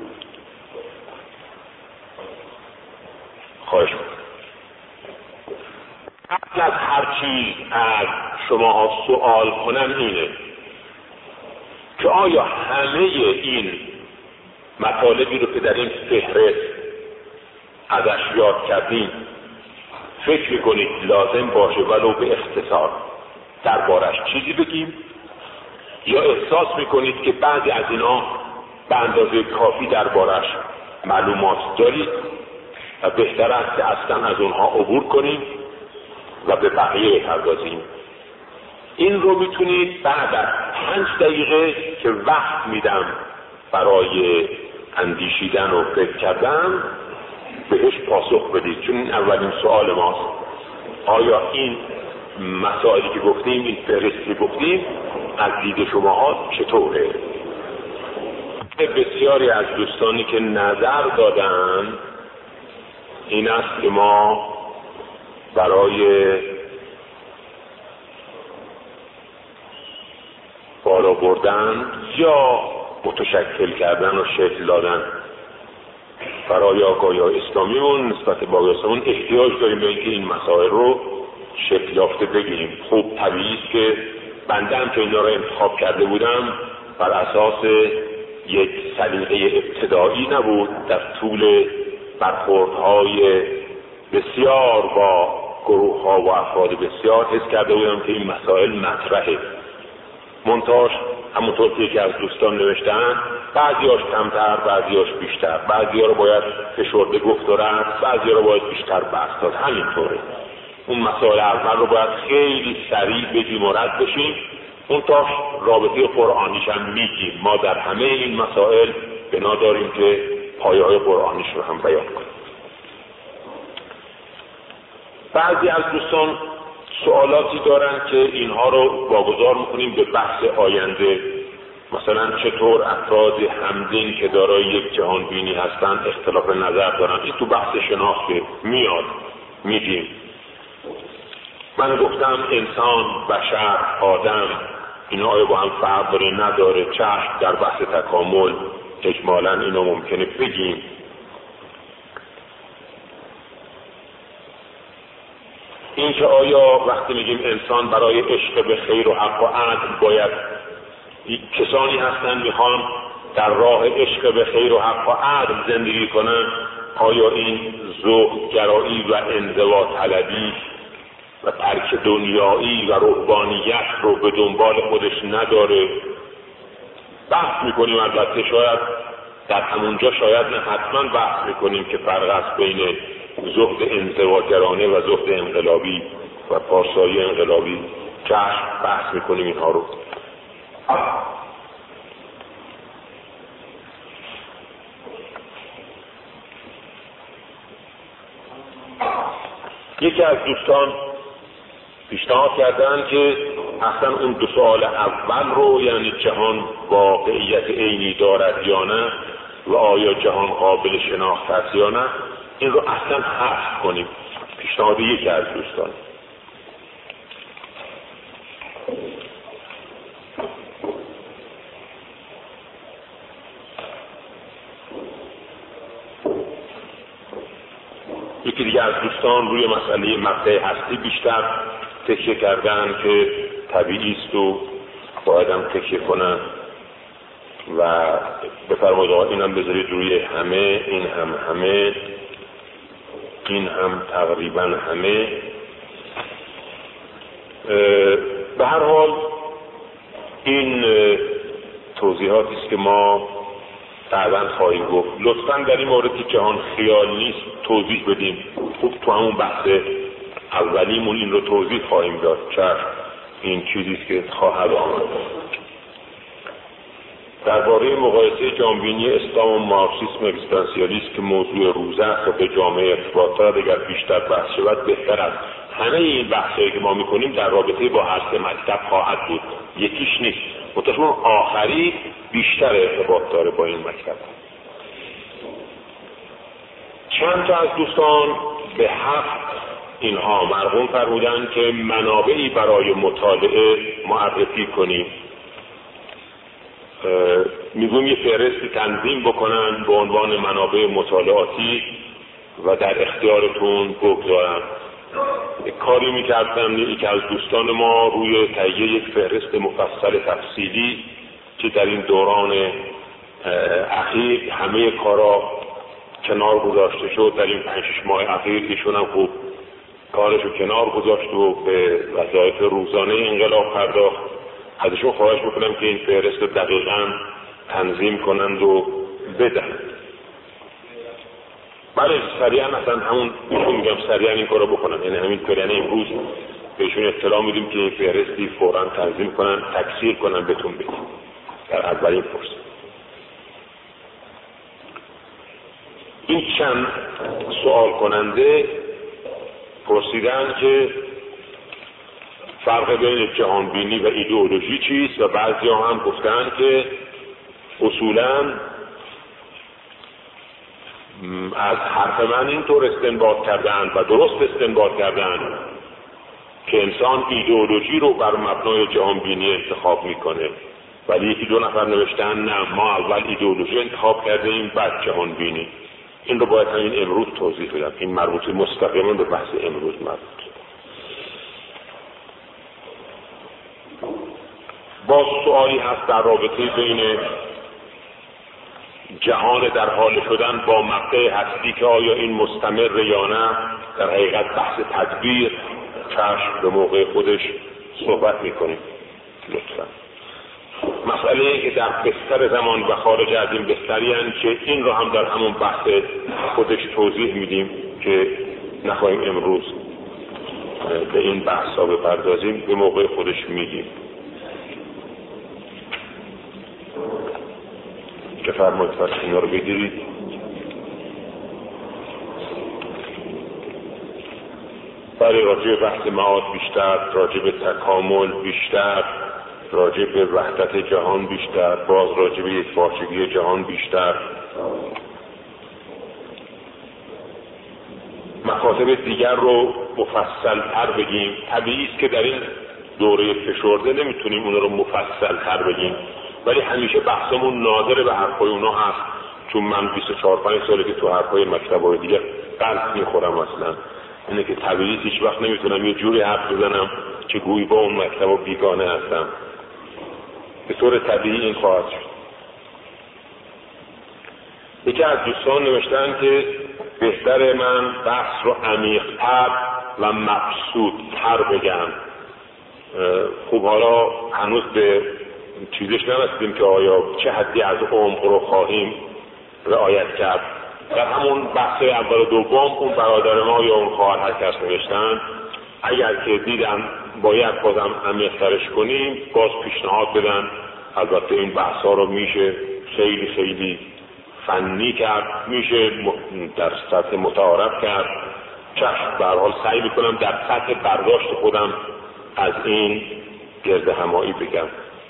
خواهش می‌کنم. قبل از هر چیز از شما سوال کنم اینه که آیا همه این مطالبی رو که در این فهرست ازش یاد کردیم فکر میکنید لازم باشه ولو به اختصار دربارش چیزی بگیم، یا احساس میکنید که بعضی از اینا به اندازه کافی دربارش معلومات دارید و بهتر است که اصلا از اونها عبور کنیم و به بقیه بپردازیم؟ این رو میتونید بعد از پنج دقیقه که وقت میدم برای اندیشیدن و فکر کردن بهش پاسخ بدید، چون این اولین سوال ماست. آیا این مسائلی که گفتیم، این فهرستی گفتیم، از دید شماها چطوره؟ بسیاری از دوستانی که نظر دادن این است که ما برای بالا بردن یا متشکل کردن و شکل دادن برای آگاهی اسلامیمون نسبت به آگاهی اسلامیمون احتیاج داریم به اینکه این مسائل رو شکل یافته بگیریم. خوب طبیعی است که بنده هم که اینا رو انتخاب کرده بودم بر اساس یک سلیقه ابتدایی نبود، در طول برخوردهای بسیار با گروه ها و افراد بسیار حس کرده بودم که این مسائل مطرحه. منتاش همونطور که یکی از دوستان نوشتن بعضیاش کمتر بعضیاش بیشتر، بعضی‌ها رو باید فشرده گفت و رفت، بعضی‌ها رو باید بیشتر بحث داد. همینطوره. اون مسائل اول رو باید خیلی سریع بگیم و رد بشیم. منتاش رابطه قرآنیش هم میگیم. ما در همه این مسائل بنا داریم که پایه‌های قرآنیش رو هم بیان کنیم. بعضی از دوستان سوالاتی دارن که اینها رو واگذار میکنیم به بحث آینده. مثلا چطور افراد همدین که دارای یک جهان بینی هستن اختلاف نظر دارن. این تو بحث شناخت میاد میگیم. من گفتم انسان، بشر، آدم اینا آیا با هم فرق داره نداره؟ چشم در بحث تکامل اجمالا اینا ممکنه بگیم. این که آیا وقتی میگیم انسان برای عشق به خیر و حق و عدل باید کسانی هستن میخوان در راه عشق به خیر و حق و عدل زندگی کنن، آیا این ذوق گرایی و انزوا طلبی و ترک دنیایی و رهبانیت رو به دنبال خودش نداره؟ بحث میکنیم. البته شاید در همونجا شاید نه حتما بحث میکنیم که فرق است بین زهد انزواگرانه و زهد انقلابی و پارسایی انقلابی. چشم بحث میکنیم اینها رو. یکی از دوستان پیشنهاد کردن که اصلا اون دو سوال اول رو، یعنی جهان واقعیت عینی دارد یا نه و آیا جهان قابل شناخت است یا نه، این رو اصلا حذف کنیم. پیشنهاد یکی از دوستان. یکی دیگه از دوستان روی مسئله مقطع هستی بیشتر تکیه کردن که طبیعی است و باید هم تکیه کنن و بفرمایید آقا این هم بذارید روی همه، این هم همه، این هم تقریبا همه. به هر حال این توضیحاتی است که ما بعداً خواهیم گفت. لطفاً در این مورد که جهان خیال نیست توضیح بدیم. خوب تو همون بحث اولیمون این رو توضیح خواهیم داد. چرا این چیزی است که خواهد آمد. درباره مقایسه جامبینی اسلام و مارکسیسم اگزیستانسیالیسم که موضوع روزه است و به جامعه ارتباط دارد اگر بیشتر بحث شود بهتر است. همه این بحثایی که ما میکنیم در رابطه با هر سه مکتب خواهد بود، یکیش نیست. متأسفانه آخری بیشتر ارتباط داره با این مکتب. چند تا از دوستان به حق اینها مرغوم فرمودن که منابعی برای مطالعه معرفی کنیم. میگویم یه فهرستی تنظیم بکنن به عنوان منابع مطالعاتی و در اختیارتون بگذارن. یک کاری میکردن یکی از دوستان ما روی تهیه یک فهرست مفصل تفصیلی که در این دوران اخیر همه کارا کنار گذاشته شد. در این پنج شش ماه اخیر ایشون هم خوب کارشو کنار گذاشت و به وظایف روزانه انقلاب پرداخت. ازشون خواهش میکنم که این فهرست دقیقاً تنظیم کنند و بدن. بله سریعا اصلا همون ایشون میگم سریعا این کارو بکنن، یعنی همین کار، یعنی امروز بهشون اطلاع میدیم که این فهرستی فوراً تنظیم کنن، تکثیر کنن، بهتون بدیم در اولین فرصت. این چند سوال کننده پرسیدن که فرق بین جهان بینی و ایدئولوژی چیست و بعضیا هم گفتن که اصولاً از حرف من اینطور استنباط کردن و درست استنباط کردن که انسان ایدئولوژی رو بر مبنای جهان بینی انتخاب میکنه، ولی یکی دو نفر نوشتن نه، ما اول ایدئولوژی انتخاب کرده ایم بعد جهان بینی. این رو باید همین امروز توضیح بدم، این مربوط مستقیما به بحث امروز مربوط. باز سوالی هست در رابطه بین جهان در حال شدن با مقطع هستی که آیا این مستمر یا نه. در حقیقت بحث تدبیر چشم به موقع خودش صحبت میکنیم. لطفا مسئله این که در بستر زمان و خارج از این بستری هستند که این رو هم در همون بحث خودش توضیح میدیم که نخواهیم امروز به این بحث ها بپردازیم، به موقع خودش میگیم. که فرمایید فرست اینا رو بگیرید. برای راجع بحث معاد بیشتر، راجع به تکامل بیشتر، راجع به وحدت جهان بیشتر، باز راجع به یک پارچگی جهان بیشتر، مکاتب دیگر رو مفصل تر بگیم. طبیعی است که در این دوره فشرده نمیتونیم اون رو مفصل تر بگیم، ولی همیشه بحثمون ناظر به حرفای اونا هست، چون من بیست و چهار پنج ساله که تو حرفای مکتب‌های دیگه قلب میخورم. اصلا اینه که طبیعی هیچ وقت نمیتونم یه جوری حرف بزنم که گویی با اون مکتب‌ها بیگانه هستم. به طور طبیعی این خواهد شد. یکی از دوستان نوشتن که بهتر من بحث رو عمیق‌تر و مبسوط‌تر بگم. خب حالا هنوز به چیزش نرسیدیم که آیا چه حدی از عمق رو خواهیم رعایت کرد. در همون بحث اول و دوم اون برادر ما یا اون خواهر هر کس نوشتن اگر که دیدن باید بازم عمیق‌ترش کنیم باز پیشنهاد بدن. البته این بحث ها رو میشه خیلی خیلی فنی کرد، میشه در سطح متعارف کرد. چشم به هر حال سعی میکنم در سطح برداشت خودم از این گرد همایی بگم.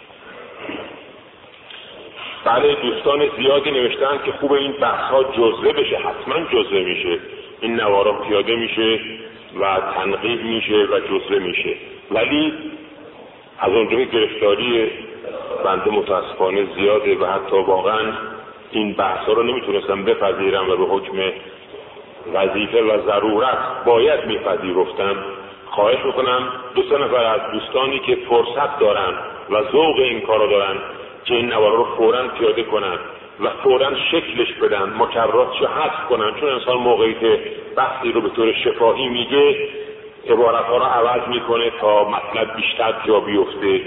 بله دوستان زیادی نوشتن که خوب این بحث ها جزوه بشه. حتما جزوه میشه، این نوارا پیاده میشه و تنقیح میشه و جزوه میشه، ولی از اونجا که گرفتاری بنده متاسفانه زیاده و حتی واقعا این بحث ها رو نمیتونستم بپذیرم و به حکم وظیفه و ضرورت باید میپذیرفتم. خواهش میکنم دو سه نفر از دوستانی که فرصت دارن و ذوق این کارو دارن که این نوارا رو فوراً پیاده کنن و فوراً شکلش بدن، مکرراتش رو حذف کنن، چون انسان موقعی که بحثی رو به طور شفاهی میگه عبارتها رو عوض میکنه تا مطلب بیشتر جا بیفته.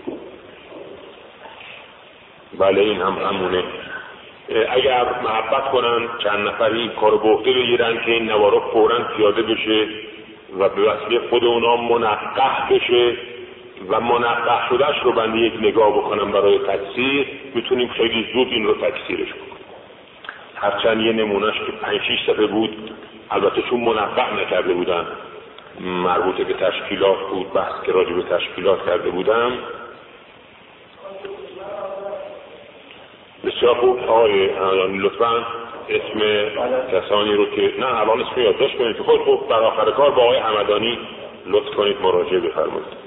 بله این هم همونه. اگر محبت کنن چند نفری این کارو به عهده بگیرن که این نوارا فوراً پیاده بشه و به وسیله خود اونا منقح بشه و منقح شدهش رو بنده یک نگاه بکنم برای تکثیر، میتونیم خیلی زود این رو تکثیرش بکنیم. هرچند یه نمونهش که پنج شیش صفحه بود، البته چون منقح نکرده بودن مربوط به تشکیلات بود، بحث که راجع به تشکیلات کرده بودم. بسیار خوب. آقای لطفاً اسم کسانی رو که نه الان اسم یادداشت کنید که خود خوب در آخر کار با آقای حمدانی لطف کنید مراجعه بفرمایید.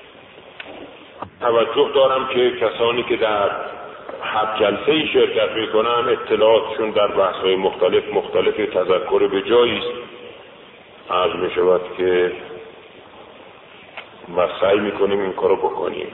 توجه دارم که کسانی که در هر جلسه‌ای شرکت می‌کنن اطلاعاتشون در بحث‌های مختلف مختلف تذکر به جایی است. عرض می‌شود که ما سعی می‌کنیم این کارو بکنیم.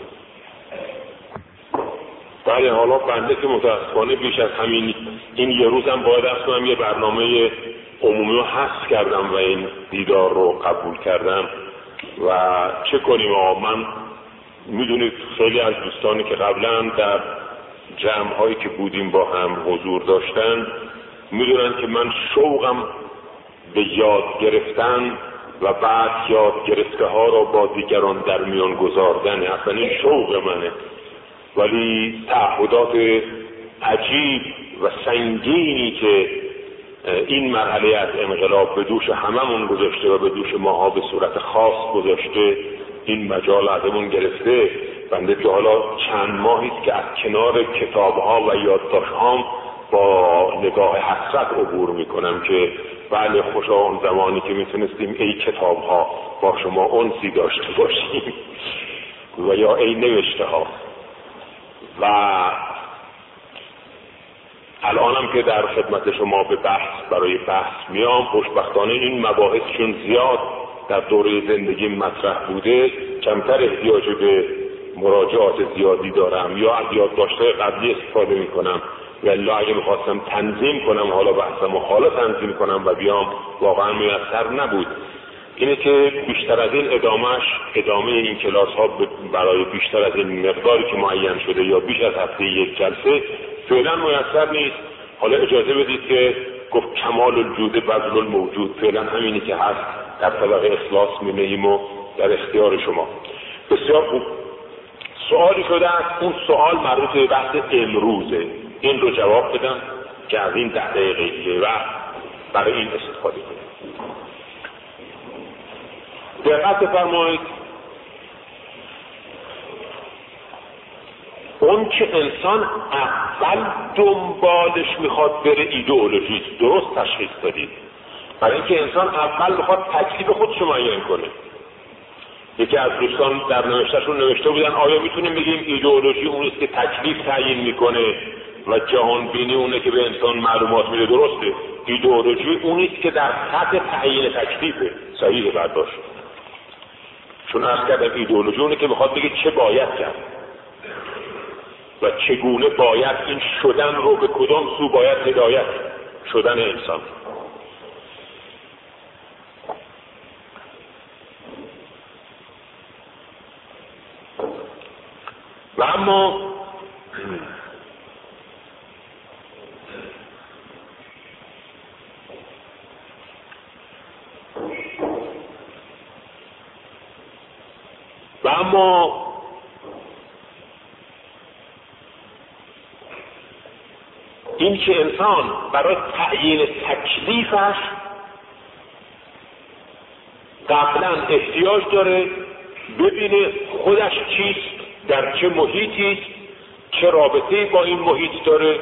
بله حالا بنده که متاسفانه بیش از همین این یه روزم باید از کنم یه برنامه عمومی رو حذف کردم و این دیدار رو قبول کردم و چه کنیم. آقا من میدونید خیلی از دوستانی که قبلا در جمع هایی که بودیم با هم حضور داشتن میدونن که من شوقم به یاد گرفتن و بعد یاد گرفته ها را با دیگران در میان گذاردن، اصلا این شوق منه. ولی تعهدات عجیب و سنگینی که این مرحله از انقلاب به دوش هممون گذاشته و به دوش ماها به صورت خاص گذاشته این مجال ازمون گرفته. بنده که حالا چند ماهی است که از کنار کتاب‌ها و یادداشت‌هام با نگاه حسرت عبور میکنم که بله خوشا اون زمانی که میتونستیم ای کتاب‌ها با شما انسی داشته باشیم و یا ای نوشته ها. و الانم که در خدمت شما به بحث برای بحث میام، خوشبختانه این مباحث چون زیاد در دوره زندگی مطرح بوده کمتر احتیاج به مراجعات زیادی دارم یا از یادداشت‌های قبلی استفاده میکنم. والله اگه میخواستم تنظیم کنم حالا بحثم و حالا تنظیم کنم و بیام واقعا میسر نبود. اینه که بیشتر از این ادامهش ادامه این کلاس ها برای بیشتر از این مقداری که معین شده یا بیش از هفته یک جلسه فعلا میسر نیست. حالا اجازه بدید که گفت کمال الجود بذل الموجود، فعلا همینی که هست در طبق اخلاص می‌نهیم و در اختیار شما. بسیار خوب، سوالی شده است. اون سوال مربوط به بحث امروزه. این رو جواب بدم که از این ده دقیقه وقت برای این استفاده کنیم. دقت بفرمایید، اون که انسان اول دنبالش میخواد بره ایدئولوژی، درست تشخیص دادید. برای اینکه انسان اول میخواد تکلیف خودش معین کنه. یکی از دوستان در نوشتهشون نوشته بودن آیا میتونیم بگیم ایدئولوژی اون است که تکلیف تعیین میکنه و جهان بینی اونه که به انسان معلومات میده؟ درسته، ایدئولوژی اون است که در سطح تعیین تکلیفه. صحیح برداشت. چون عرض کردم ایدئولوژی اونه که میخواد بگه چه باید کرد و چگونه باید این شدن رو به کدام سو باید هدایت شدن انسان. و اما و اما این که انسان برای تعیین تکلیفش قبلا احتیاج داره ببینه خودش چیست، در چه محیطی است، چه رابطه‌ای با این محیط داره،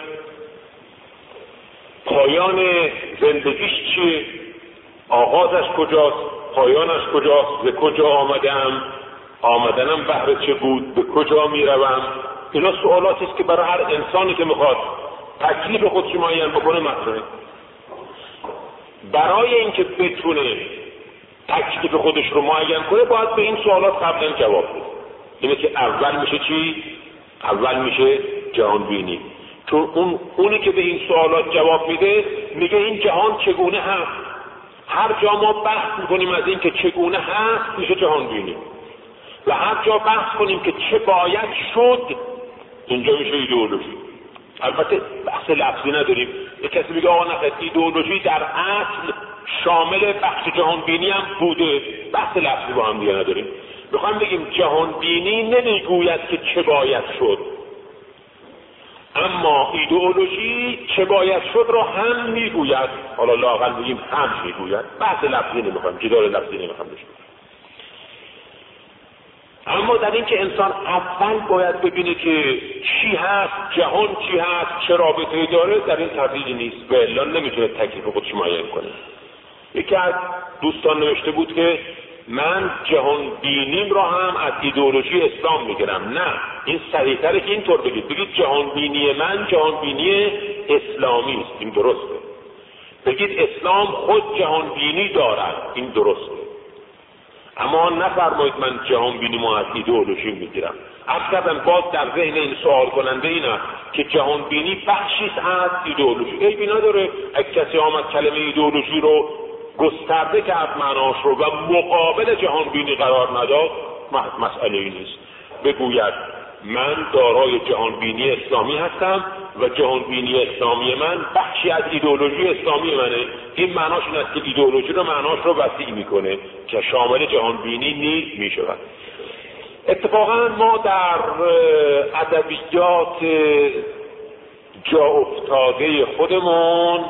پایان زندگیش چیه، آغازش کجاست، پایانش کجاست، ز کجا آمدم، آمدنم بهر چه بود، به کجا میروم. اینا سوالاتی است که برای هر انسانی که میخواد تکلیف خودش معین بکنه مطرحه. برای اینکه بتونه تکلیف خودش رو معین کنه باید به این سوالات قبلا جواب بده. اینه که اول میشه چی؟ اول میشه جهان بینی. چون اون اونی که به این سوالات جواب میده میگه این جهان چگونه هست. هر جا ما بحث میکنیم از این که چگونه هست میشه جهان بینی و هر جا بحث کنیم که چه باید شد اینجا میشه ایدئولوژی. البته بحث لفظی نداریم. یک کسی میگه آقا نه ایدئولوژی در اصل شامل بحث جهان بینی هم بوده. بحث لفظی با هم دیگه نداریم. میخوایم بگیم جهان بینی نمیگوید که چه باید شد، اما ایدئولوژی چه باید شد را هم میگوید. حالا لااقل بگیم هم میگوید. بحث لفظی نمیخوایم، جدال لفظی نمیخوایم بشیم. اما در این که انسان اول باید ببینه که چی هست، جهان چی هست، چه رابطه‌ای داره، در این تردیدی نیست و الا نمیتونه تکلیف خودش معین کنه. یکی از دوستان نوشته بود که من جهان بینیم را هم از ایدئولوژی اسلام میگیرم. نه، این صحیح‌تره که اینطور بگید. بگید جهان بینی من جهان بینی اسلامی است. این درسته. بگید اسلام خود جهان بینی دارد. این درسته. اما نفرمایید من جهان بینی ما از ایدئولوژی میگیرم. عرض کردم باز در ذهن این سوال کننده اینه که جهان بینی بخشی از ایدئولوژی. عیبی نداره اگه کسی آمد کلمه ایدئولوژی رو گسترده کرد معناش رو و مقابل جهان بینی قرار نداد، مسئله ای نیست. بگوید من دارای جهان بینی اسلامی هستم و جهان بینی اسلامی من بخشی از ایدئولوژی اسلامی منه. این معناش این است که ایدئولوژی رو معناش رو وسیع میکنه که شامل جهان بینی نیز میشود. اتفاقا ما در ادبیات جا افتاده خودمون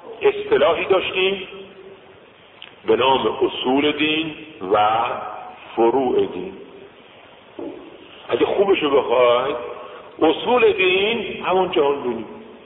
اصطلاحی داشتیم به نام اصول دین و فروع دین. اگه خوبشو بخواید اصول دین همون جهان بینی.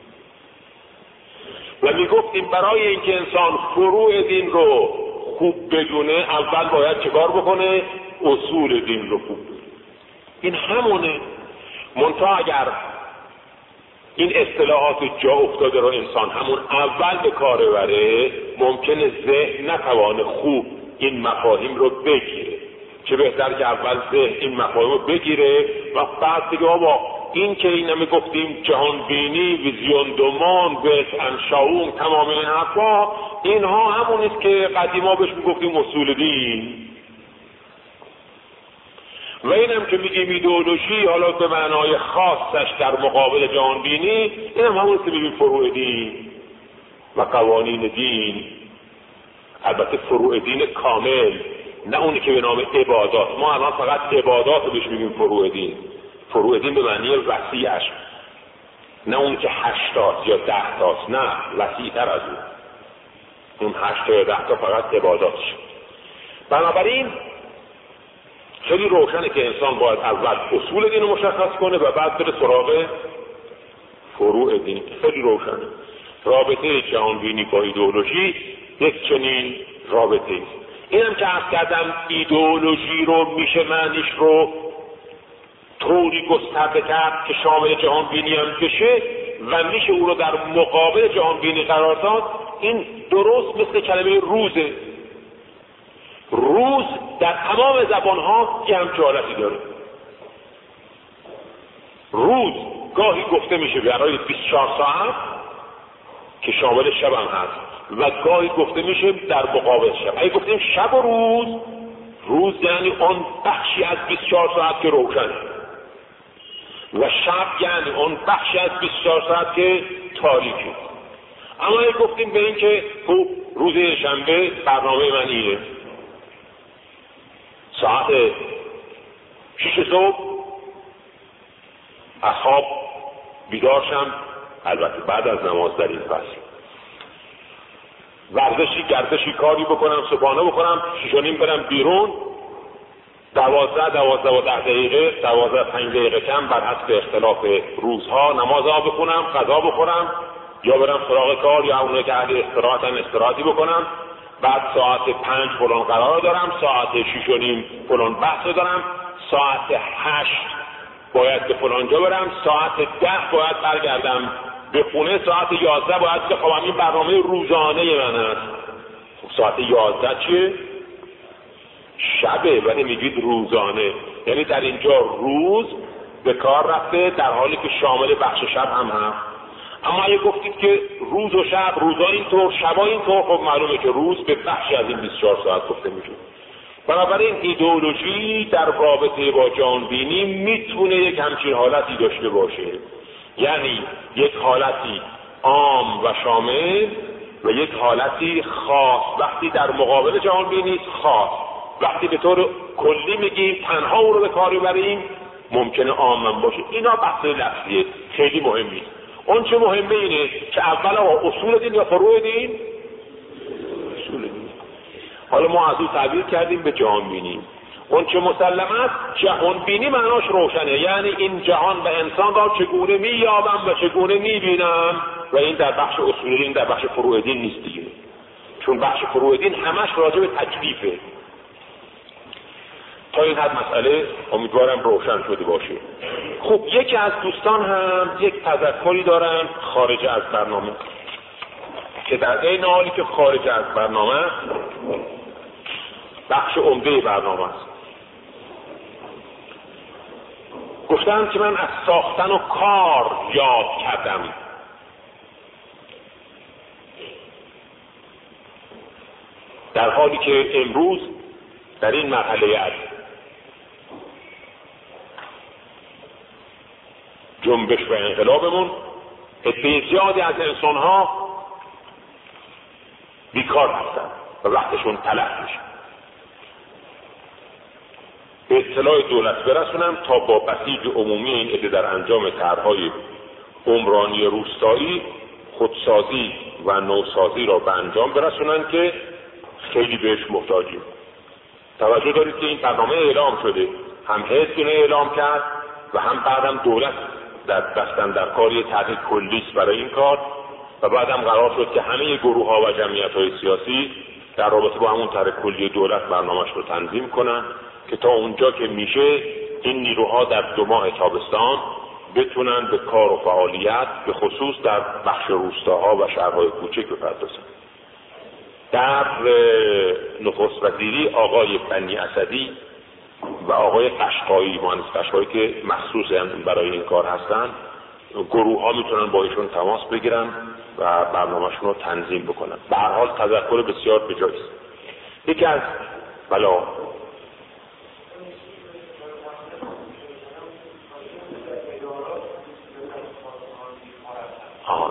و میگفتیم برای اینکه انسان فروع دین رو خوب بدونه اول باید چه کار بکنه؟ اصول دین رو خوب بدونه. این همونه. منتها اگر این اصطلاحات جا افتاده رو انسان همون اول به کار ببره ممکنه ذهن نتوانه خوب این مفاهیم رو بگیره. چه بهتر که اول ذهن این مفاهیم رو بگیره و بعد دیگه بابا این که این همه گفتیم جهان بینی، ویزیون دومان، ویت انشاؤم، تمام این حرفا اینها همونیست که قدیما بهش میگفتیم اصول دین. و اینم که میگیم ایدئولوژی حالا به معنای خاصش در مقابل جهان بینی، اینم همونیست که میگیم فروع دین و قوانین دین. البته فروع دین کامل، نه اونی که به نام عبادات. ما الان فقط عبادات رو بهش میگیم فروع دین. فروع دین به معنی وسیعش، نه اون که هشتاست یا ده تاست، نه وسیع‌تر از اون. اون هشت تا یا ده تا فقط عباداتش. بنابراین خیلی روشنه که انسان باید اول اصول دین رو مشخص کنه و بعد بره سراغ فروع دین. خیلی روشنه. رابطه جهان بینی با ایدئولوژی یک چنین رابطه است. اینم که عرض کردم ایدئولوژی رو میشه معنیش رو طوری گسترده کرد که شامل جهان بینی هم بشه و میشه او رو در مقابل جهان بینی قرار داد. این درست مثل کلمه روزه. روز در تمام زبانها یه همچه حالتی داره. روز گاهی گفته میشه برای بیست و چهار ساعت که شامل شب هم هست و گاهی گفته میشه در مقابل شب. اگه گفتیم شب و روز، روز یعنی اون بخشی از بیست و چهار ساعت که روشنه و شب یعنی اون بخشی از بیست و چهار ساعت که تاریکه. اما اگه گفتیم به این که خوب روز شنبه برنامه من اینه، ساعت شیش صبح از خواب بیدار شم، البته بعد از نماز در این فصل، ورزشی گردشی کاری بکنم، صبحانه بکنم، شیش و نیم برم بیرون، دوازده دوازده و ده دقیقه دوازده پنج دقیقه کم بر حسب اختلاف روزها نماز ها بخونم، غذا بخورم یا برم سراغ کار یا اونه که اهل استراحتن استراحتی بکنم. بعد ساعت پنج فلان قرار دارم، ساعت شیش و نیم فلان بحث دارم، ساعت هشت باید به فلان جا برم، ساعت ده باید برگردم به خونه، ساعت یازده باید بخوابم. این برنامه روزانه من است. ساعت یازده چیه؟ شبه، ولی میگید روزانه، یعنی در اینجا روز به کار رفته در حالی که شامل بخش شب هم هست. اما اگه گفتید که روز و شب، روزا اینطور شبا اینطور، خب معلومه که روز به بخشی از این بیست و چهار ساعت گفته میشه. بنابراین ایدئولوژی در رابطه با جهان بینی میتونه یک همچین حالتی داشته باشه، یعنی یک حالتی عام و شامل و یک حالتی خاص. وقتی در مقابل جهان بینی خاص، وقتی به طور کلی میگیم تنها او رو به کار ببریم ممکنه عام باشه. اینا بحث لفظیه خیلی مهم نیست. اون چه مهمه اینه که اول اصول دین یا فروع دین؟ اصول دین. حالا ما از او تعبیر کردیم به جهان بینی. اون چه مسلم است جهان بینی معناش روشنه، یعنی این جهان و انسان را چگونه مییابم و چگونه میبینم، و این در بخش اصول دین، در بخش فروع دین نیست دیگه، چون بخش فروع دین همش راجع به تکلیفه. تا این حد مسئله امیدوارم روشن شده باشه. خب یکی از دوستان هم یک تذکری دارن خارج از برنامه که در این حالی که خارج از برنامه بخش عمده برنامه است. گفتم که من از ساختن و کار یاد کردم. در حالی که امروز در این مرحله از جنبش و انقلابمون عده زیادی از انسان‌ها بیکار هستن و وقتشون تلف میشه. به اطلاع دولت برسونم تا با بسیج عمومی این عده در انجام طرح‌های عمرانی روستایی خودسازی و نوسازی را به انجام برسونن که خیلی بهش محتاجیم. توجه دارید که این برنامه اعلام شده، هم حزب اینو اعلام کرد و هم بعدم دولت در دستن در کاری طرح کلی برای این کار و بعدم قرار شد که همه گروه ها و جمعیت های سیاسی در رابطه با همون طرح کلی دولت برنامه‌اش رو تنظیم کنن که تا اونجا که میشه این نیروها در دو ماه تابستان بتونن به کار و فعالیت به خصوص در بخش روستاها و شهرهای کوچک بپردازن. در نخست وزیری آقای بنی اسدی و آقای قشقایی، مهندس قشقایی که مخصوص برای این کار هستن، گروه ها میتونن با ایشون تماس بگیرن و برنامه‌شون رو تنظیم بکنن. به هر حال تذکر بسیار بجای است. یکی از بلا آه.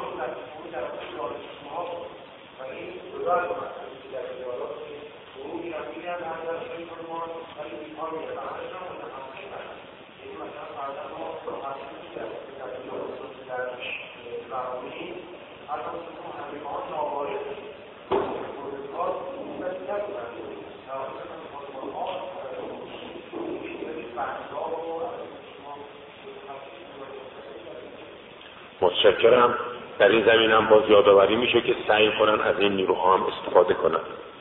متشکرم. در این زمین هم باز یادآوری میشه که سعی کنن از این نیروها هم استفاده کنن.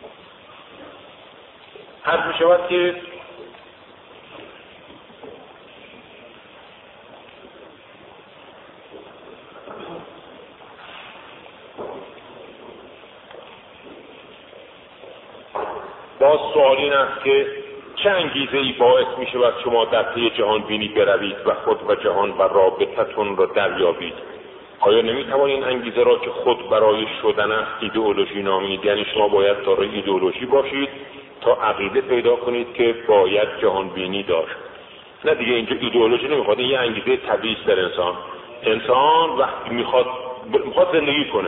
هر می شود که باز سوال این است که چه انگیزه ای باعث می شود شما در پی جهان بینی بروید و خود و جهان و رابطتون را دریابید؟ آیا نمی توان این انگیزه را که خود برای شدن است ایدئولوژی نامید؟ یعنی شما باید دارای ایدئولوژی باشید تا عقیده پیدا کنید که باید جهان بینی داشت. نه دیگه اینجا ایدئولوژی نمیخواد، این یه انگیزه طبیعی است در انسان. انسان وقتی میخواد میخواد زندگی کنه،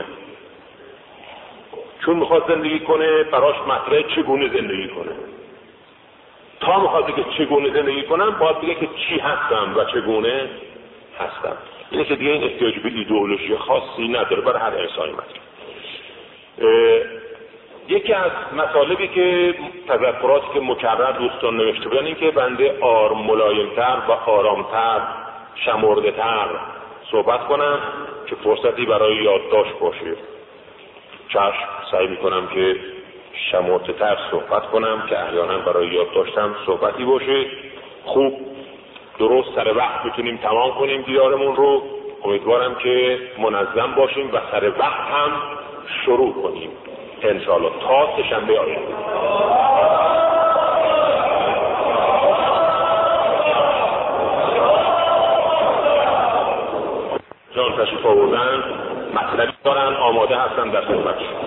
چون میخواد زندگی کنه براش مطرحه چگونه زندگی کنه. تا میخواد بگه چگونه زندگی کنم باید بگه که چی هستم و چگونه هستم. اینه که دیگه این احتیاج به ایدئولوژی خاصی نداره برای هر انسانی. مثلا یکی از مطالبی که تذکراتی که مکرر دوستان نوشته بودن این که بنده آر ملایمتر و آرامتر شمرده‌تر صحبت کنم که فرصتی برای یادداشت باشه. چشم، سعی میکنم که شمرده‌تر صحبت کنم که احیانا برای یادداشتم صحبتی باشه. خوب درست سر وقت بتونیم تمام کنیم دیدارمون رو. امیدوارم که منظم باشیم و سر وقت هم شروع کنیم انشاءالله تا سه‌شنبه آینده. جان تشریف آوردن، مطلبی دارن، آماده هستن در خدمتشون.